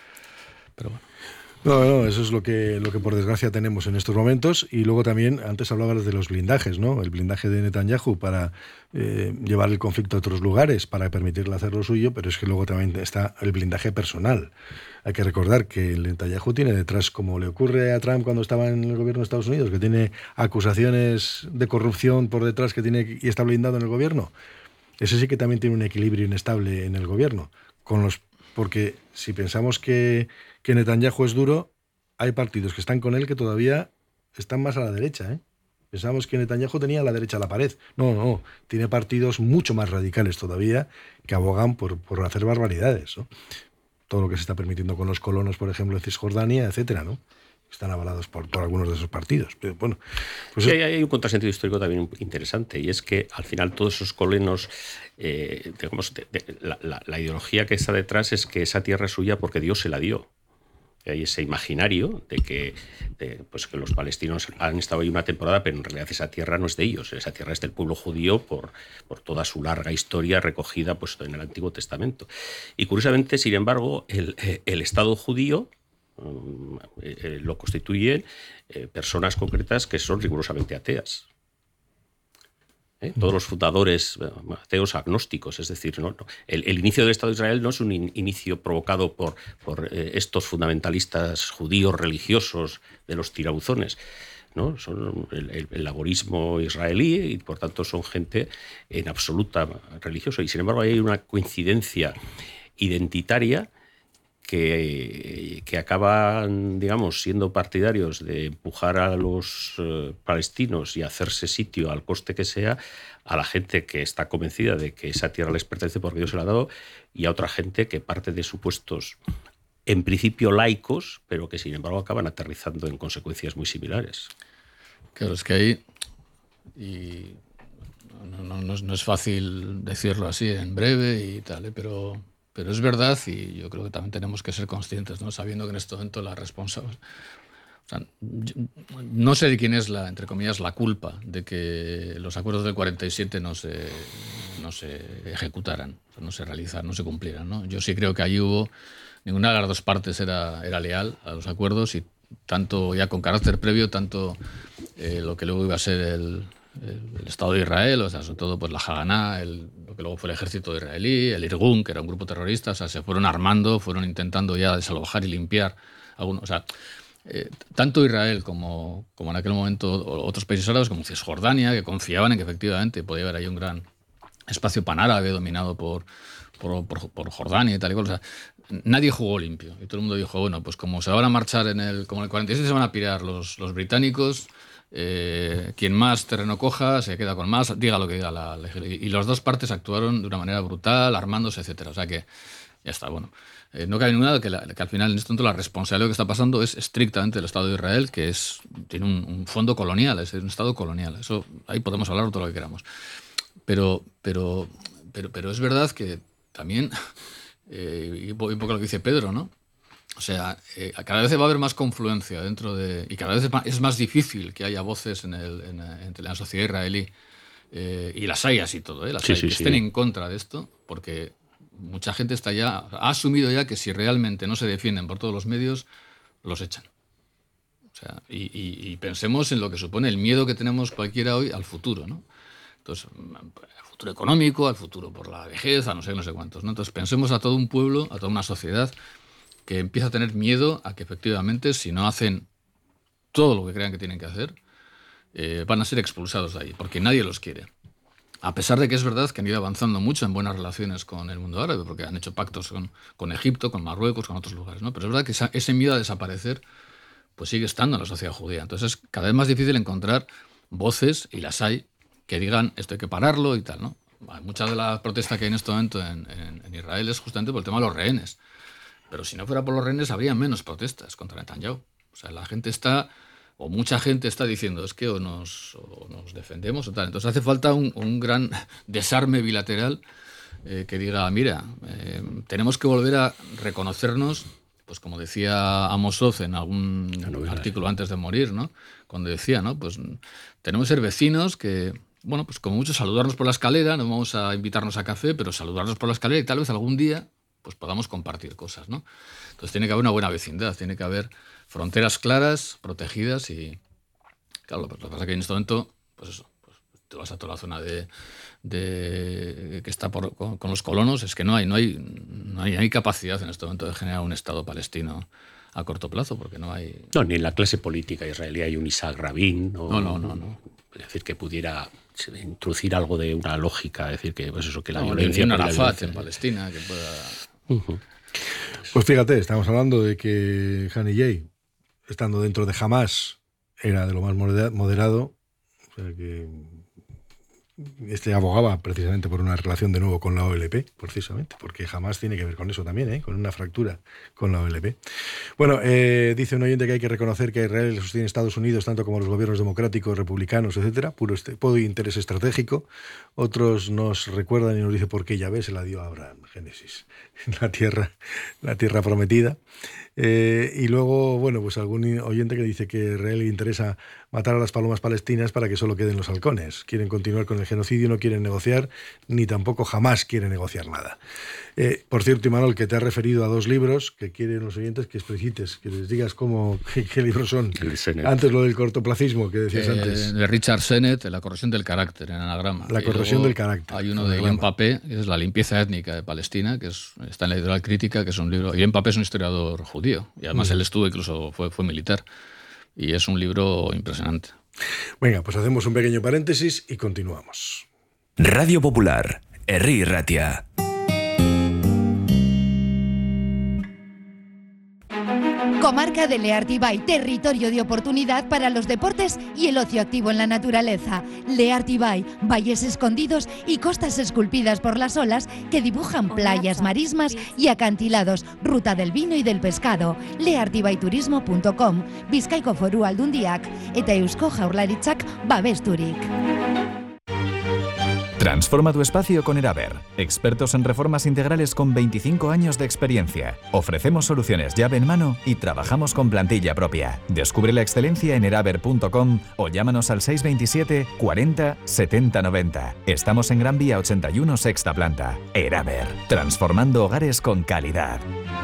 Speaker 5: Pero bueno.
Speaker 4: No, no, eso es lo que, lo que por desgracia tenemos en estos momentos. Y luego también, antes hablabas de los blindajes, ¿no? El blindaje de Netanyahu para eh, llevar el conflicto a otros lugares, para permitirle hacer lo suyo, pero es que luego también está el blindaje personal. Hay que recordar que el Netanyahu tiene detrás, como le ocurre a Trump cuando estaba en el gobierno de Estados Unidos, que tiene acusaciones de corrupción por detrás que tiene y está blindado en el gobierno. Ese sí que también tiene un equilibrio inestable en el gobierno, con los porque si pensamos que, que Netanyahu es duro, hay partidos que están con él que todavía están más a la derecha, ¿eh? Pensamos que Netanyahu tenía a la derecha la pared. No, no, tiene partidos mucho más radicales todavía que abogan por, por hacer barbaridades, ¿no? Todo lo que se está permitiendo con los colonos, por ejemplo, en Cisjordania, etcétera, ¿no? Están avalados por, por algunos de esos partidos. Pero bueno, pues
Speaker 6: sí, hay, hay un contrasentido histórico también interesante, y es que al final todos esos colonos, eh, digamos, de, de, la, la, la ideología que está detrás es que esa tierra es suya porque Dios se la dio. Hay ese imaginario de que, de, pues que los palestinos han estado ahí una temporada, pero en realidad esa tierra no es de ellos, esa tierra es del pueblo judío por, por toda su larga historia recogida pues, en el Antiguo Testamento. Y curiosamente, sin embargo, el, el Estado judío Eh, lo constituyen eh, personas concretas que son rigurosamente ateas. ¿eh? Todos los fundadores ateos agnósticos, es decir, ¿no? el, el inicio del Estado de Israel no es un in, inicio provocado por, por eh, estos fundamentalistas judíos religiosos de los tirabuzones, ¿no? Son el, el, el laborismo israelí y por tanto son gente en absoluta religiosa, y sin embargo hay una coincidencia identitaria que, que acaban, digamos, siendo partidarios de empujar a los eh, palestinos y hacerse sitio al coste que sea a la gente que está convencida de que esa tierra les pertenece porque Dios se la ha dado, y a otra gente que parte de supuestos en principio laicos, pero que sin embargo acaban aterrizando en consecuencias muy similares.
Speaker 5: Claro, es que ahí, y no, no, no, es, no es fácil decirlo así en breve y tal, ¿eh? pero... Pero es verdad, y yo creo que también tenemos que ser conscientes, ¿no? Sabiendo que en este momento la responsable... O sea, no sé de quién es, la, entre comillas, la culpa de que los acuerdos del cuarenta y siete no se, no se ejecutaran, o sea, no se realizaran, no se cumplieran, ¿no? Yo sí creo que allí hubo... Ninguna de las dos partes era, era leal a los acuerdos, y tanto ya con carácter previo, tanto eh, lo que luego iba a ser el... El, el Estado de Israel, o sea, sobre todo pues la Haganá, el, lo que luego fue el ejército israelí, el Irgun, que era un grupo terrorista, o sea, se fueron armando, fueron intentando ya desalojar y limpiar algunos, o sea, eh, tanto Israel como, como en aquel momento otros países árabes, como Cisjordania, que confiaban en que efectivamente podía haber ahí un gran espacio panárabe dominado por, por, por, por Jordania y tal y cual, o sea, nadie jugó limpio, y todo el mundo dijo, bueno, pues como se van a marchar en el, como en el cuarenta y siete se van a pirar los, los británicos, Eh, quien más terreno coja se queda con más, diga lo que diga la legislación. Y las dos partes actuaron de una manera brutal, armándose, etcétera. O sea que ya está, bueno. Eh, no cabe ninguna duda que, la, que al final en este momento la responsabilidad de lo que está pasando es estrictamente del Estado de Israel, que es tiene un, un fondo colonial, es un Estado colonial. Eso ahí podemos hablar todo lo que queramos. Pero, pero, pero, pero es verdad que también, eh, y un poco lo que dice Pedro, ¿no? O sea, eh, cada vez va a haber más confluencia dentro de... Y cada vez es más difícil que haya voces en, el, en, en la sociedad israelí, eh, y las hay así todo, ¿eh? Las
Speaker 6: sí,
Speaker 5: hay,
Speaker 6: sí,
Speaker 5: que
Speaker 6: sí.
Speaker 5: estén en contra de esto, porque mucha gente está ya... Ha asumido ya que si realmente no se defienden por todos los medios, los echan. O sea, y, y, y pensemos en lo que supone el miedo que tenemos cualquiera hoy al futuro, ¿no? Entonces, al futuro económico, al futuro por la vejez, a no sé, no sé cuántos, ¿no? Entonces pensemos a todo un pueblo, a toda una sociedad que empieza a tener miedo a que efectivamente, si no hacen todo lo que crean que tienen que hacer, eh, van a ser expulsados de ahí, porque nadie los quiere. A pesar de que es verdad que han ido avanzando mucho en buenas relaciones con el mundo árabe, porque han hecho pactos con, con Egipto, con Marruecos, con otros lugares, ¿no? Pero es verdad que esa, ese miedo a desaparecer pues sigue estando en la sociedad judía. Entonces es cada vez más difícil encontrar voces, y las hay, que digan esto hay que pararlo y tal, ¿no? Mucha de la protesta que hay en este momento en, en, en Israel es justamente por el tema de los rehenes. Pero si no fuera por los rehenes, habría menos protestas contra Netanyahu. O sea, la gente está, o mucha gente está diciendo, es que o nos, o nos defendemos o tal. Entonces hace falta un, un gran desarme bilateral eh, que diga, mira, eh, tenemos que volver a reconocernos, pues como decía Amos Oz en algún artículo antes de morir, ¿no? Cuando decía, ¿no? Pues tenemos que ser vecinos que, bueno, pues como mucho saludarnos por la escalera, no vamos a invitarnos a café, pero saludarnos por la escalera y tal vez algún día pues podamos compartir cosas, ¿no? Entonces tiene que haber una buena vecindad, tiene que haber fronteras claras, protegidas, y claro, lo que pasa es que en este momento, pues eso, pues te vas a toda la zona de, de que está por, con, con los colonos, es que no hay, no hay, no hay, no hay capacidad en este momento de generar un Estado palestino a corto plazo, porque no hay...
Speaker 6: No, ni en la clase política israelí hay un Isaac Rabin,
Speaker 5: no, no, no, no, no.
Speaker 6: Es decir, que pudiera introducir algo de una lógica, es decir, que pues eso, que la
Speaker 5: no,
Speaker 6: violencia...
Speaker 5: Un Arafat en Palestina que pueda...
Speaker 6: Uh-huh.
Speaker 4: Pues fíjate, estamos hablando de que Haniyeh, estando dentro de Hamas, era de lo más moderado, o sea que este abogaba precisamente por una relación de nuevo con la O L P, precisamente, porque Hamas tiene que ver con eso también, ¿eh? Con una fractura con la O L P. Bueno, eh, dice un oyente que hay que reconocer que Israel sostiene Estados Unidos, tanto como los gobiernos democráticos, republicanos, etcétera, puro, este, puro interés estratégico. Otros nos recuerdan y nos dicen por qué Yahvé se la dio a Abraham, Génesis, la tierra, la tierra prometida. Eh, y luego, bueno, pues algún oyente que dice que a Israel le interesa matar a las palomas palestinas para que solo queden los halcones. Quieren continuar con el genocidio, no quieren negociar, ni tampoco jamás quieren negociar nada. Eh, por cierto, Imanol, que te has referido a dos libros que quieren los oyentes que explicites, que les digas cómo, qué, qué libros son. Antes lo del cortoplacismo que decías eh, antes.
Speaker 5: De Richard Sennett, La corrosión del carácter, en anagrama.
Speaker 4: La corrosión del carácter.
Speaker 5: Hay uno de Guillaume Papé, que es La limpieza étnica de Palestina, que es, está en la editorial Crítica, que es un libro... Guillaume Papé es un historiador judío, y además mm. él estuvo, incluso fue, fue militar, y es un libro impresionante.
Speaker 4: Venga, pues hacemos un pequeño paréntesis y continuamos.
Speaker 7: Radio Popular, Herri Ratia.
Speaker 11: Comarca de Leartibay, territorio de oportunidad para los deportes y el ocio activo en la naturaleza. Leartibay, valles escondidos y costas esculpidas por las olas que dibujan playas, marismas y acantilados, ruta del vino y del pescado. leartibayturismo punto com, Bizkaiko Foru Aldundiak eta Eusko Jaurlaritzak babesturik.
Speaker 12: Transforma tu espacio con Eraber, expertos en reformas integrales con veinticinco años de experiencia. Ofrecemos soluciones llave en mano y trabajamos con plantilla propia. Descubre la excelencia en eraber punto com o llámanos al seis veintisiete cuarenta setenta noventa. Estamos en Gran Vía ochenta y uno, sexta planta. Eraber, transformando hogares con calidad.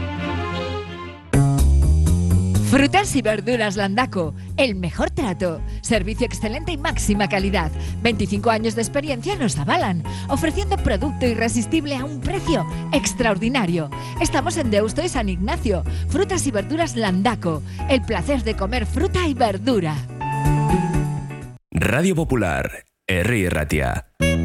Speaker 8: Frutas y verduras Landaco, el mejor trato, servicio excelente y máxima calidad. veinticinco años de experiencia nos avalan, ofreciendo producto irresistible a un precio extraordinario. Estamos en Deusto y San Ignacio. Frutas y verduras Landaco, el placer de comer fruta y verdura.
Speaker 7: Radio Popular, Herri Ratia.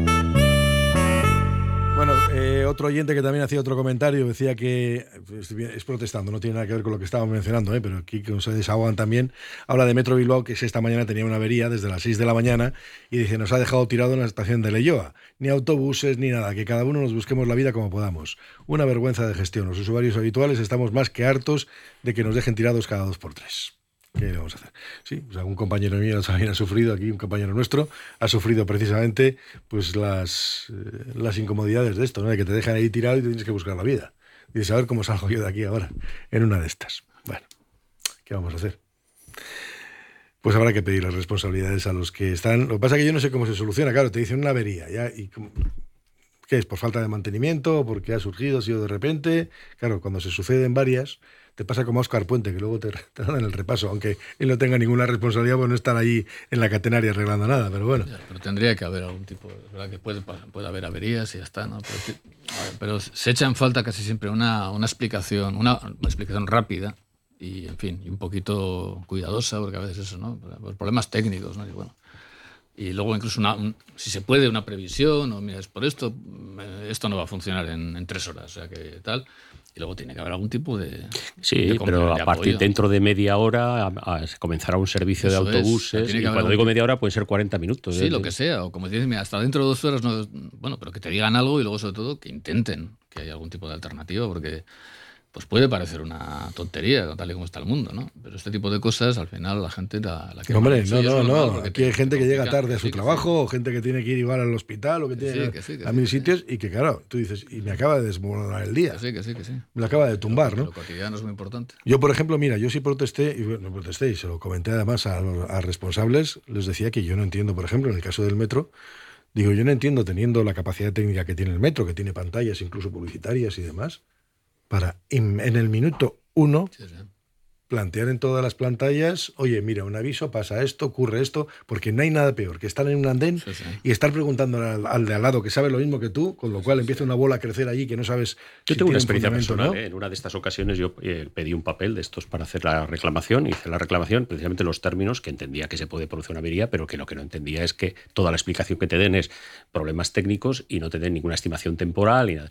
Speaker 4: Bueno, eh, otro oyente que también hacía otro comentario decía que, es protestando, no tiene nada que ver con lo que estábamos mencionando, ¿eh? Pero aquí que se desahogan también, habla de Metro Bilbao, que esta mañana tenía una avería desde las seis de la mañana y dice, nos ha dejado tirado en la estación de Leioa, ni autobuses ni nada, que cada uno nos busquemos la vida como podamos. Una vergüenza de gestión, los usuarios habituales estamos más que hartos de que nos dejen tirados cada dos por tres. ¿Qué le vamos a hacer? Sí, pues algún compañero mío también ha sufrido, aquí un compañero nuestro, ha sufrido precisamente pues las, eh, las incomodidades de esto, ¿no? De que te dejan ahí tirado y te tienes que buscar la vida. Y dices, a ver cómo salgo yo de aquí ahora, en una de estas. Bueno, ¿qué vamos a hacer? Pues habrá que pedir las responsabilidades a los que están. Lo que pasa es que yo no sé cómo se soluciona, claro, te dicen una avería, ¿ya? Y ¿qué es? ¿Por falta de mantenimiento? ¿O porque ha surgido, ha sido de repente? Claro, cuando se suceden varias, te pasa como a Óscar Puente, que luego te, te dan el repaso, aunque él no tenga ninguna responsabilidad por no estar allí en la catenaria arreglando nada, pero bueno.
Speaker 5: Ya, pero tendría que haber algún tipo, de verdad que puede, puede haber averías y ya está, ¿no? Pero, pero se echa en falta casi siempre una, una explicación, una, una explicación rápida y, en fin, y un poquito cuidadosa, porque a veces eso, ¿no? Por problemas técnicos, ¿no? Y bueno. Y luego incluso, una, un, si se puede, una previsión, o mira, es por esto, esto no va a funcionar en, en tres horas, o sea que tal. Y luego tiene que haber algún tipo de...
Speaker 6: Sí,
Speaker 5: de
Speaker 6: pero a partir apoyo. Dentro de media hora a, a comenzará un servicio Eso de autobuses. Es, y cuando digo media hora pueden ser cuarenta minutos.
Speaker 5: Sí,
Speaker 6: ¿eh?
Speaker 5: lo que sea. O como dices, mira, hasta dentro de dos horas, no, bueno, pero que te digan algo y luego sobre todo que intenten que haya algún tipo de alternativa, porque pues puede parecer una tontería, tal y como está el mundo, ¿no? Pero este tipo de cosas, al final, la gente la, la
Speaker 4: que... Hombre, no, no, no. Aquí hay gente que llega tarde a su trabajo, o gente que tiene que ir igual al hospital, o que tiene que ir a mil sitios, y que, claro, tú dices, y me acaba de desmoronar el día.
Speaker 5: Que sí, que sí, que sí.
Speaker 4: Me lo acaba de tumbar, ¿no?
Speaker 5: Lo cotidiano es muy importante.
Speaker 4: Yo, por ejemplo, mira, yo sí protesté, y no protesté, y se lo comenté además a, a responsables, les decía que yo no entiendo, por ejemplo, en el caso del metro, digo, yo no entiendo, teniendo la capacidad técnica que tiene el metro, que tiene pantallas incluso publicitarias y demás, para en el minuto uno sí, sí. plantear en todas las pantallas, oye, mira, un aviso, pasa esto, ocurre esto, porque no hay nada peor que estar en un andén sí, sí. y estar preguntando al, al de al lado que sabe lo mismo que tú, con lo cual sí, empieza sí. una bola a crecer allí que no sabes.
Speaker 6: Yo si tengo una experiencia personal,
Speaker 4: ¿no?
Speaker 6: ¿eh? En una de estas ocasiones yo eh, pedí un papel de estos para hacer la reclamación, hice la reclamación, precisamente los términos, que entendía que se puede producir una avería, pero que lo que no entendía es que toda la explicación que te den es problemas técnicos y no te den ninguna estimación temporal y nada.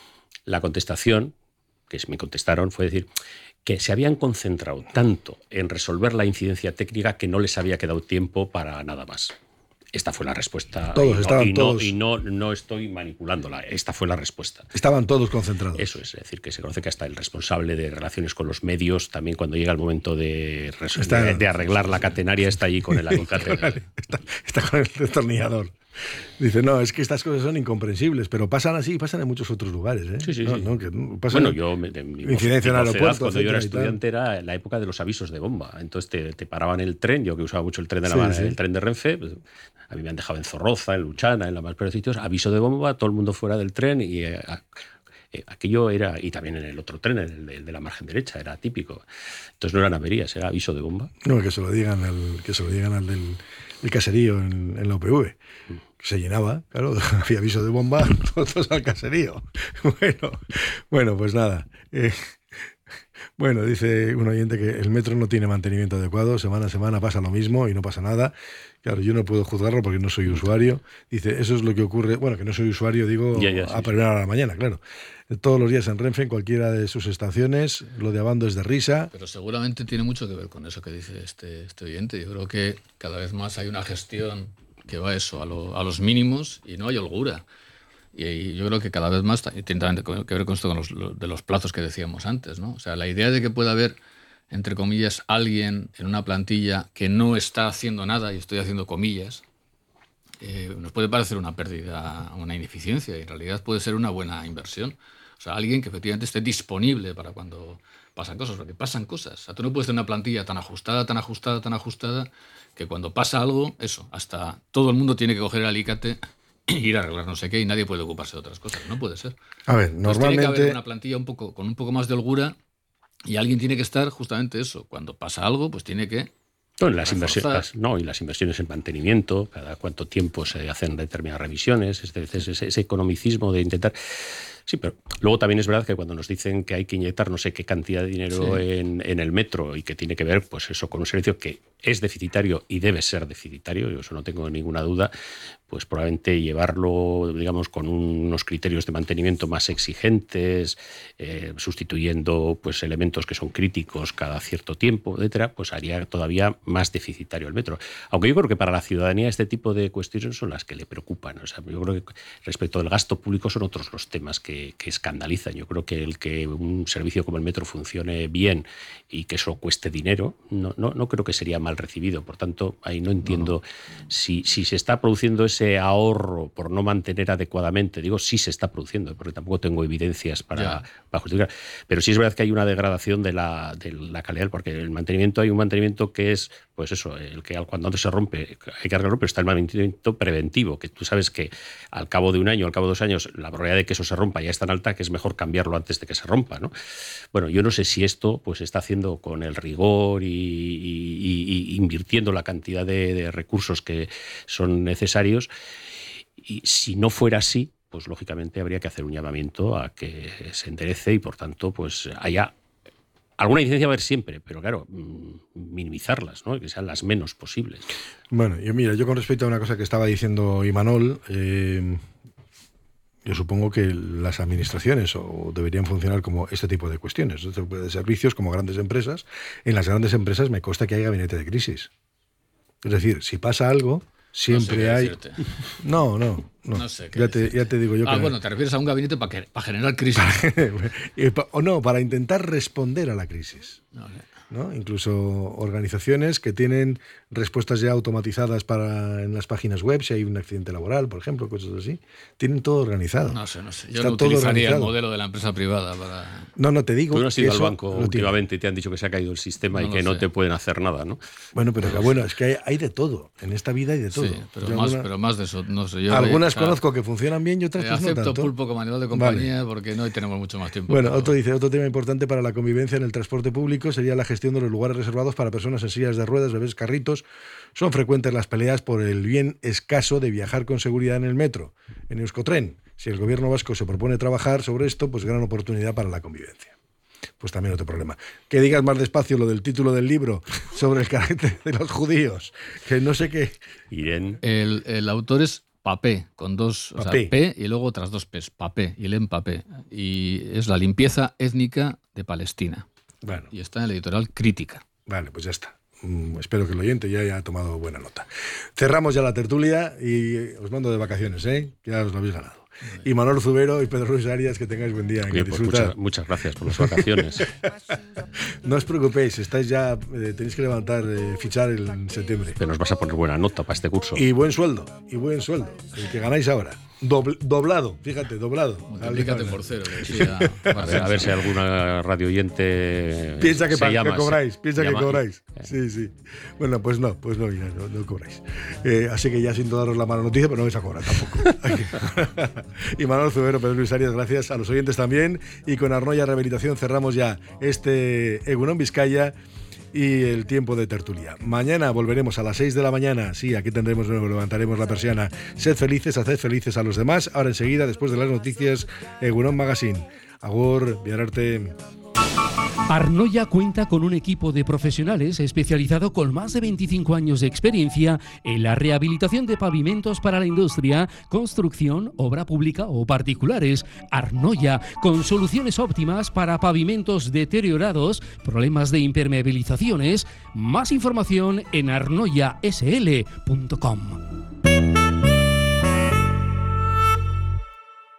Speaker 6: La contestación que me contestaron fue decir que se habían concentrado tanto en resolver la incidencia técnica que no les había quedado tiempo para nada más. Esta fue la respuesta.
Speaker 4: Todos
Speaker 6: y no,
Speaker 4: estaban
Speaker 6: y no,
Speaker 4: todos.
Speaker 6: Y no, no estoy manipulándola. Esta fue la respuesta.
Speaker 4: Estaban todos concentrados.
Speaker 6: Eso es, es decir, que se conoce que hasta el responsable de relaciones con los medios, también cuando llega el momento de, está, de, de arreglar la catenaria, está allí con el alicate.
Speaker 4: está, está con el destornillador. Dice, no, es que estas cosas son incomprensibles, pero pasan así, pasan en muchos otros lugares. ¿eh?
Speaker 6: Sí, sí,
Speaker 4: no,
Speaker 6: sí.
Speaker 4: No, que pasan
Speaker 6: bueno, yo, de mi
Speaker 4: incidencia en el aeropuerto.
Speaker 6: Cuando yo era estudiante era la época de los avisos de bomba. Entonces te, te paraban el tren, yo que usaba mucho el tren de la sí, sí. el tren de Renfe, pues, a mí me han dejado en Zorroza, en Luchana, en la más peores sitios, aviso de bomba, todo el mundo fuera del tren y eh, eh, aquello era, y también en el otro tren, el de, el de la margen derecha, era típico. Entonces no eran averías, era aviso de bomba.
Speaker 4: No, que se lo digan al, que se lo digan al del el caserío en, en la U P V. Mm. Se llenaba, claro, había aviso de bomba, todos al caserío. Bueno, bueno, pues nada. Eh, bueno, dice un oyente que el metro no tiene mantenimiento adecuado, semana a semana pasa lo mismo y no pasa nada. Claro, yo no puedo juzgarlo porque no soy usuario. Dice, eso es lo que ocurre, bueno, que no soy usuario, digo, ya, ya, sí, a primera hora de la mañana, claro. Todos los días en Renfe, en cualquiera de sus estaciones, lo de Abando es de risa.
Speaker 5: Pero seguramente tiene mucho que ver con eso que dice este, este oyente. Yo creo que cada vez más hay una gestión que va eso, a, lo, a los mínimos y no hay holgura. Y, y yo creo que cada vez más tiene también que ver con esto con los, lo, de los plazos que decíamos antes, ¿no? O sea, la idea de que pueda haber, entre comillas, alguien en una plantilla que no está haciendo nada, y estoy haciendo comillas, eh, nos puede parecer una pérdida, una ineficiencia, y en realidad puede ser una buena inversión. O sea, alguien que efectivamente esté disponible para cuando pasan cosas, porque pasan cosas. O sea, tú no puedes tener una plantilla tan ajustada, tan ajustada, tan ajustada, que cuando pasa algo, eso, hasta todo el mundo tiene que coger el alicate e ir a arreglar no sé qué y nadie puede ocuparse de otras cosas. No puede ser.
Speaker 4: A ver,
Speaker 5: Entonces,
Speaker 4: normalmente...
Speaker 5: tiene que haber una plantilla un poco, con un poco más de holgura y alguien tiene que estar justamente eso. Cuando pasa algo, pues tiene que...
Speaker 6: No, las inversiones, no, y las inversiones en mantenimiento, cada cuánto tiempo se hacen determinadas revisiones, es decir, ese, ese economicismo de intentar... Sí, pero luego también es verdad que cuando nos dicen que hay que inyectar no sé qué cantidad de dinero sí. en, en el metro y que tiene que ver, pues eso, con un servicio que es deficitario y debe ser deficitario, yo eso no tengo ninguna duda, pues probablemente llevarlo, digamos, con unos criterios de mantenimiento más exigentes, eh, sustituyendo pues elementos que son críticos cada cierto tiempo, etcétera, pues haría todavía más deficitario el metro. Aunque yo creo que para la ciudadanía este tipo de cuestiones son las que le preocupan. O sea, yo creo que respecto al gasto público son otros los temas que, que escandalizan. Yo creo que el que un servicio como el metro funcione bien y que eso cueste dinero, no, no, no creo que sería mal recibido. Por tanto, ahí no entiendo no, no. Si, si se está produciendo ese ahorro por no mantener adecuadamente. Digo, sí se está produciendo, porque tampoco tengo evidencias para, para justificar. Pero sí es verdad que hay una degradación de la, de la calidad, porque el mantenimiento, hay un mantenimiento que es, pues eso, el que cuando se rompe hay que arreglarlo, pero está el mantenimiento preventivo, que tú sabes que al cabo de un año, al cabo de dos años, la probabilidad de que eso se rompa ya es tan alta que es mejor cambiarlo antes de que se rompa, ¿no? Bueno, yo no sé si esto pues se está haciendo con el rigor y, y, y invirtiendo la cantidad de, de recursos que son necesarios. Y si no fuera así, pues lógicamente habría que hacer un llamamiento a que se enderece y por tanto pues haya alguna incidencia, a ver siempre, pero claro, minimizarlas, ¿no? Que sean las menos posibles.
Speaker 4: Bueno, yo mira, yo con respecto a una cosa que estaba diciendo Imanol, eh, yo supongo que las administraciones o deberían funcionar como este tipo de cuestiones, este tipo de servicios como grandes empresas. En las grandes empresas me consta que hay gabinete de crisis. Es decir, si pasa algo... Siempre no sé hay... Decirte. No, no, no.
Speaker 5: No sé qué
Speaker 4: ya, te, ya te digo yo
Speaker 5: ah,
Speaker 4: que...
Speaker 5: bueno, te refieres a un gabinete para, que, para generar crisis.
Speaker 4: O no, para intentar responder a la crisis.
Speaker 5: No, no.
Speaker 4: ¿No? Incluso organizaciones que tienen respuestas ya automatizadas para en las páginas web, si hay un accidente laboral, por ejemplo, cosas así. Tienen todo organizado.
Speaker 5: No sé, no sé. Yo Está no utilizaría el modelo de la empresa privada para...
Speaker 4: No, no, te digo...
Speaker 6: Tú no has ido al banco últimamente y te han dicho que se ha caído el sistema no y que no sé. no te pueden hacer nada, ¿no?
Speaker 4: Bueno, pero no bueno, es que hay, hay de todo. En esta vida hay de todo.
Speaker 5: Sí, pero, más, alguna... pero más de eso, no sé. Yo
Speaker 4: Algunas
Speaker 5: o sea,
Speaker 4: conozco que funcionan bien y otras pues
Speaker 5: acepto
Speaker 4: no tanto.
Speaker 5: pulpo como animal de compañía vale. porque no tenemos mucho más tiempo.
Speaker 4: Bueno,
Speaker 5: pero...
Speaker 4: otro dice, otro tema importante para la convivencia en el transporte público sería la gestión de los lugares reservados para personas en sillas de ruedas, bebés, carritos. Son frecuentes las peleas por el bien escaso de viajar con seguridad en el metro, en Euskotren. Si el gobierno vasco se propone trabajar sobre esto, pues gran oportunidad para la convivencia. Pues también otro problema. Que digas más despacio lo del título del libro sobre el carácter de los judíos, que no sé qué.
Speaker 5: El, el autor es Papé, con dos, o sea, P y luego otras dos P's, Papé, Ilen Papé. Y es la limpieza étnica de Palestina.
Speaker 4: Bueno.
Speaker 5: Y está en el editorial Crítica.
Speaker 4: Vale, pues ya está. Mm, espero que el oyente ya haya tomado buena nota. Cerramos ya la tertulia y os mando de vacaciones, ¿eh? Ya os lo habéis ganado. Y Manolo Zubero y Pedro Luis Arias, que tengáis buen día.
Speaker 6: Bien, pues muchas, muchas gracias por las vacaciones.
Speaker 4: No os preocupéis, estáis ya, eh, tenéis que levantar, eh, fichar el, en septiembre.
Speaker 6: Pero nos vas a poner buena nota para este curso.
Speaker 4: Y buen sueldo, y buen sueldo, el que ganáis ahora. Doble, doblado, fíjate, doblado.
Speaker 5: Multiplícate por cero. Que decía,
Speaker 6: a, ver, a ver si alguna radio oyente
Speaker 4: piensa que,
Speaker 6: se
Speaker 4: pa,
Speaker 6: llama,
Speaker 4: que cobráis, piensa
Speaker 6: llama,
Speaker 4: que cobráis. Sí, sí. Bueno, pues no, pues no, mira, no, no cobráis. Eh, así que ya siento daros la mala noticia, pero no vais a cobrar tampoco. Y Manuel Zubero, Pedro Luis Arias, gracias a los oyentes también. Y con Arnoya Rehabilitación cerramos ya este Egunon Vizcaya y el tiempo de tertulia. Mañana volveremos a las seis de la mañana. Sí, aquí tendremos nuevo, levantaremos la persiana. Sed felices, haced felices a los demás. Ahora enseguida, después de las noticias, Egunon Magazine. Agur, Biararte.
Speaker 2: Arnoya cuenta con un equipo de profesionales especializado con más de veinticinco años de experiencia en la rehabilitación de pavimentos para la industria, construcción, obra pública o particulares. Arnoya, con soluciones óptimas para pavimentos deteriorados, problemas de impermeabilizaciones. Más información en arnoya s l punto com.